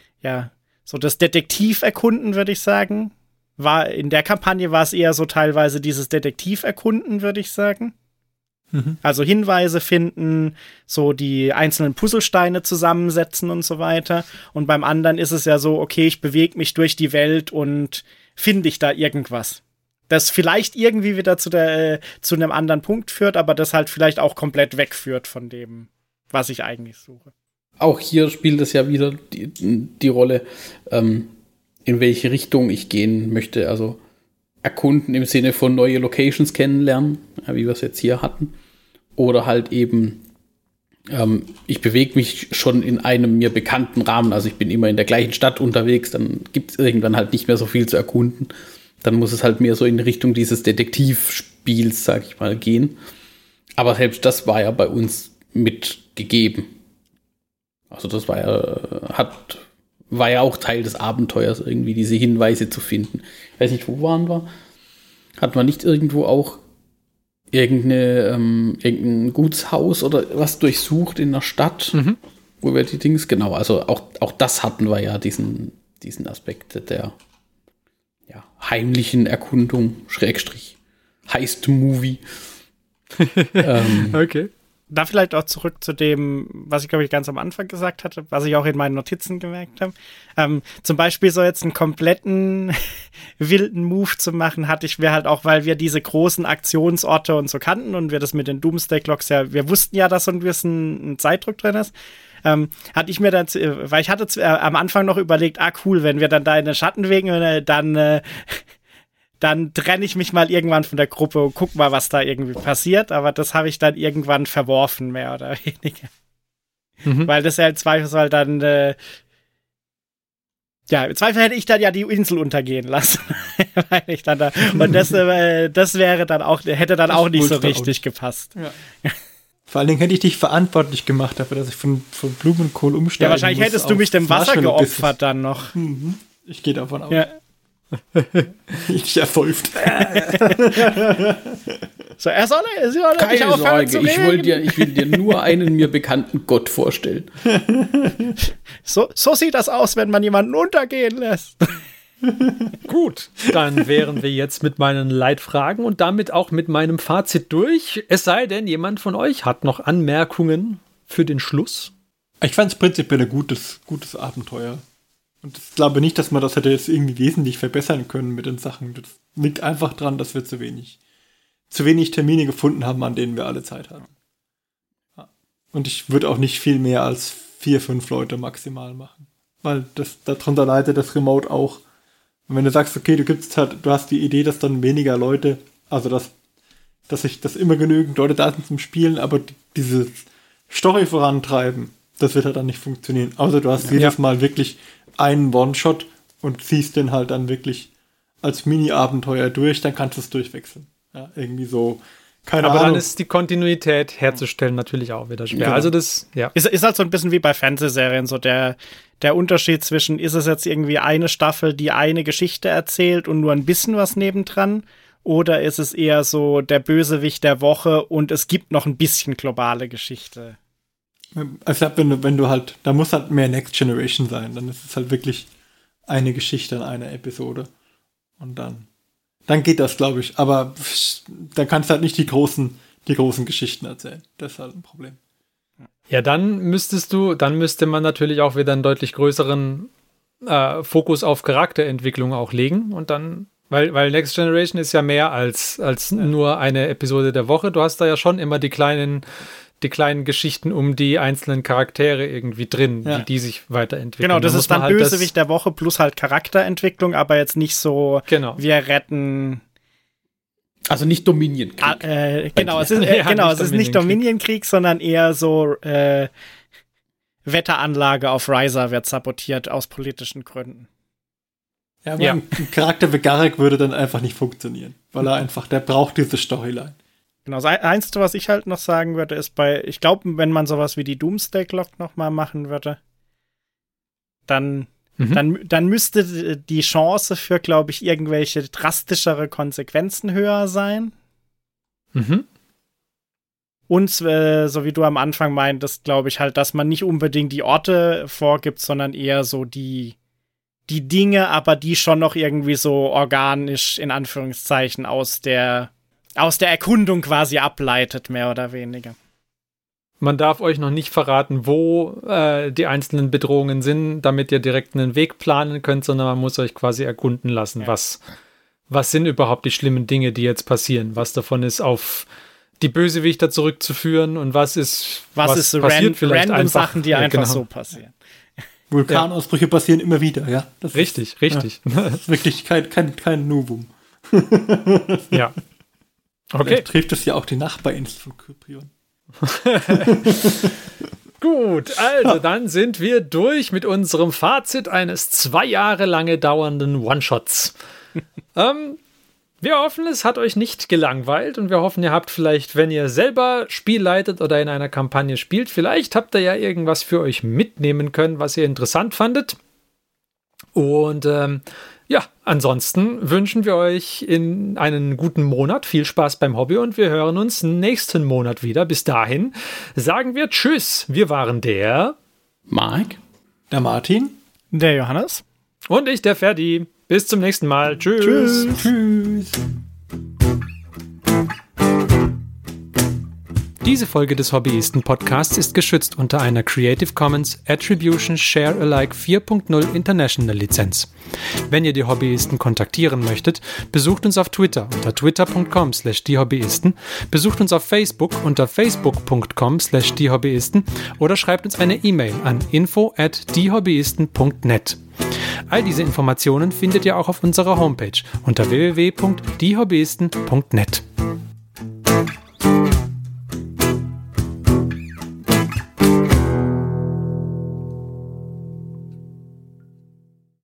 das Detektiverkunden, würde ich sagen. In der Kampagne war es eher so teilweise dieses Detektiverkunden, würde ich sagen. Also Hinweise finden, so die einzelnen Puzzlesteine zusammensetzen und so weiter. Und beim anderen ist es ja so, okay, ich bewege mich durch die Welt und finde ich da irgendwas. Das vielleicht irgendwie wieder zu einem anderen Punkt führt, aber das halt vielleicht auch komplett wegführt von dem, was ich eigentlich suche. Auch hier spielt es ja wieder die Rolle, in welche Richtung ich gehen möchte. Also erkunden im Sinne von neue Locations kennenlernen, wie wir es jetzt hier hatten. Oder halt eben, ich bewege mich schon in einem mir bekannten Rahmen. Also ich bin immer in der gleichen Stadt unterwegs, dann gibt es irgendwann halt nicht mehr so viel zu erkunden. Dann muss es halt mehr so in Richtung dieses Detektivspiels, sag ich mal, gehen. Aber selbst das war ja bei uns mitgegeben. Also das war ja auch Teil des Abenteuers, irgendwie diese Hinweise zu finden. Ich weiß nicht, wo waren wir? Hatten wir nicht irgendwo auch irgendein Gutshaus oder was durchsucht in der Stadt, wo wir die Dings, genau, also auch das hatten wir ja, diesen Aspekt der heimlichen Erkundung, Heist-Movie. Okay. Da vielleicht auch zurück zu dem, was ich, glaube ich, ganz am Anfang gesagt hatte, was ich auch in meinen Notizen gemerkt habe. Zum Beispiel so jetzt einen kompletten wilden Move zu machen, wäre halt auch, weil wir diese großen Aktionsorte und so kannten und wir das mit den Doomsday Clocks wir wussten ja, dass so ein bisschen ein Zeitdruck drin ist. Hatte ich mir dann, weil ich hatte am Anfang noch überlegt, cool, wenn wir dann da in den Schattenwegen, dann trenne ich mich mal irgendwann von der Gruppe und guck mal, was da irgendwie passiert. Aber das habe ich dann irgendwann verworfen, mehr oder weniger. Weil das ja im Zweifelsfall dann, im Zweifel hätte ich dann ja die Insel untergehen lassen. Weil ich dann da, und das wäre dann auch, hätte dann auch nicht so richtig gepasst. Ja. Vor allen Dingen hätte ich dich verantwortlich gemacht dafür, dass ich von Blumenkohl umsteige. Ja, wahrscheinlich hättest du mich dem Wasser geopfert dann noch. Ich gehe davon aus. Ja. Ich ersäuft. So, er soll keine Sorge, ich will dir nur einen mir bekannten Gott vorstellen. So sieht das aus, wenn man jemanden untergehen lässt. Gut, dann wären wir jetzt mit meinen Leitfragen und damit auch mit meinem Fazit durch. Es sei denn, jemand von euch hat noch Anmerkungen für den Schluss. Ich fand es prinzipiell ein gutes Abenteuer. Und ich glaube nicht, dass man das hätte jetzt irgendwie wesentlich verbessern können mit den Sachen. Das liegt einfach dran, dass wir zu wenig Termine gefunden haben, an denen wir alle Zeit hatten. Ja. Und ich würde auch nicht viel mehr als 4-5 Leute maximal machen. Weil darunter leidet das Remote auch. Und wenn du sagst, okay, du hast die Idee, dass dann weniger Leute, also dass immer genügend Leute da sind zum Spielen, aber diese Story vorantreiben, das wird halt dann nicht funktionieren. Außer du hast jedes Mal wirklich einen One-Shot und ziehst den halt dann wirklich als Mini-Abenteuer durch, dann kannst du es durchwechseln. Ja, irgendwie so, keine Ahnung. Aber dann ist die Kontinuität herzustellen natürlich auch wieder schwer. Genau. Also das, Ist halt so ein bisschen wie bei Fernsehserien, so der Unterschied zwischen, ist es jetzt irgendwie eine Staffel, die eine Geschichte erzählt und nur ein bisschen was nebendran, oder ist es eher so der Bösewicht der Woche und es gibt noch ein bisschen globale Geschichte? Also wenn du halt, da muss halt mehr Next Generation sein, dann ist es halt wirklich eine Geschichte in einer Episode. Und dann geht das, glaube ich. Aber da kannst du halt nicht die großen Geschichten erzählen. Das ist halt ein Problem. Ja, dann müsste man natürlich auch wieder einen deutlich größeren Fokus auf Charakterentwicklung auch legen und dann, weil Next Generation ist ja mehr als nur eine Episode der Woche. Du hast da ja schon immer die kleinen Geschichten um die einzelnen Charaktere irgendwie drin, wie die sich weiterentwickeln. Genau, das ist dann halt Bösewicht der Woche plus halt Charakterentwicklung, aber jetzt nicht so, wir retten... Also nicht Dominion-Krieg. Es ist nicht Dominion-Krieg, sondern eher so Wetteranlage auf Ryza wird sabotiert aus politischen Gründen. Ja, aber ein Charakter wie Garak würde dann einfach nicht funktionieren, weil der braucht diese Storyline. Genau, das Einzige, was ich halt noch sagen würde, ist ich glaube, wenn man sowas wie die Doomsday Clock nochmal machen würde, dann müsste die Chance für, glaube ich, irgendwelche drastischere Konsequenzen höher sein. Mhm. Und so wie du am Anfang meintest, glaube ich halt, dass man nicht unbedingt die Orte vorgibt, sondern eher so die Dinge, aber die schon noch irgendwie so organisch, in Anführungszeichen, aus der Erkundung quasi ableitet, mehr oder weniger. Man darf euch noch nicht verraten, wo die einzelnen Bedrohungen sind, damit ihr direkt einen Weg planen könnt, sondern man muss euch quasi erkunden lassen, was sind überhaupt die schlimmen Dinge, die jetzt passieren. Was davon ist auf die Bösewichter zurückzuführen und was passiert vielleicht random einfach. Sachen, die einfach so passieren. Vulkanausbrüche passieren immer wieder, ja. Das richtig. Das ist wirklich kein Novum. Ja. Okay. Vielleicht trifft es ja auch die Nachbarinsel von Kyprion. Gut, also dann sind wir durch mit unserem Fazit eines 2 Jahre lange dauernden One-Shots. Wir hoffen, es hat euch nicht gelangweilt und wir hoffen, ihr habt vielleicht, wenn ihr selber Spiel leitet oder in einer Kampagne spielt, vielleicht habt ihr ja irgendwas für euch mitnehmen können, was ihr interessant fandet. Und ansonsten wünschen wir euch in einen guten Monat viel Spaß beim Hobby und wir hören uns nächsten Monat wieder. Bis dahin sagen wir Tschüss. Wir waren der Marc, der Martin, der Johannes und ich, der Ferdi. Bis zum nächsten Mal. Tschüss. Tschüss. Diese Folge des Hobbyisten-Podcasts ist geschützt unter einer Creative Commons Attribution Share Alike 4.0 International Lizenz. Wenn ihr die Hobbyisten kontaktieren möchtet, besucht uns auf Twitter unter twitter.com/diehobbyisten, besucht uns auf Facebook unter facebook.com/diehobbyisten oder schreibt uns eine E-Mail an info@diehobbyisten.net. All diese Informationen findet ihr auch auf unserer Homepage unter www.diehobbyisten.net.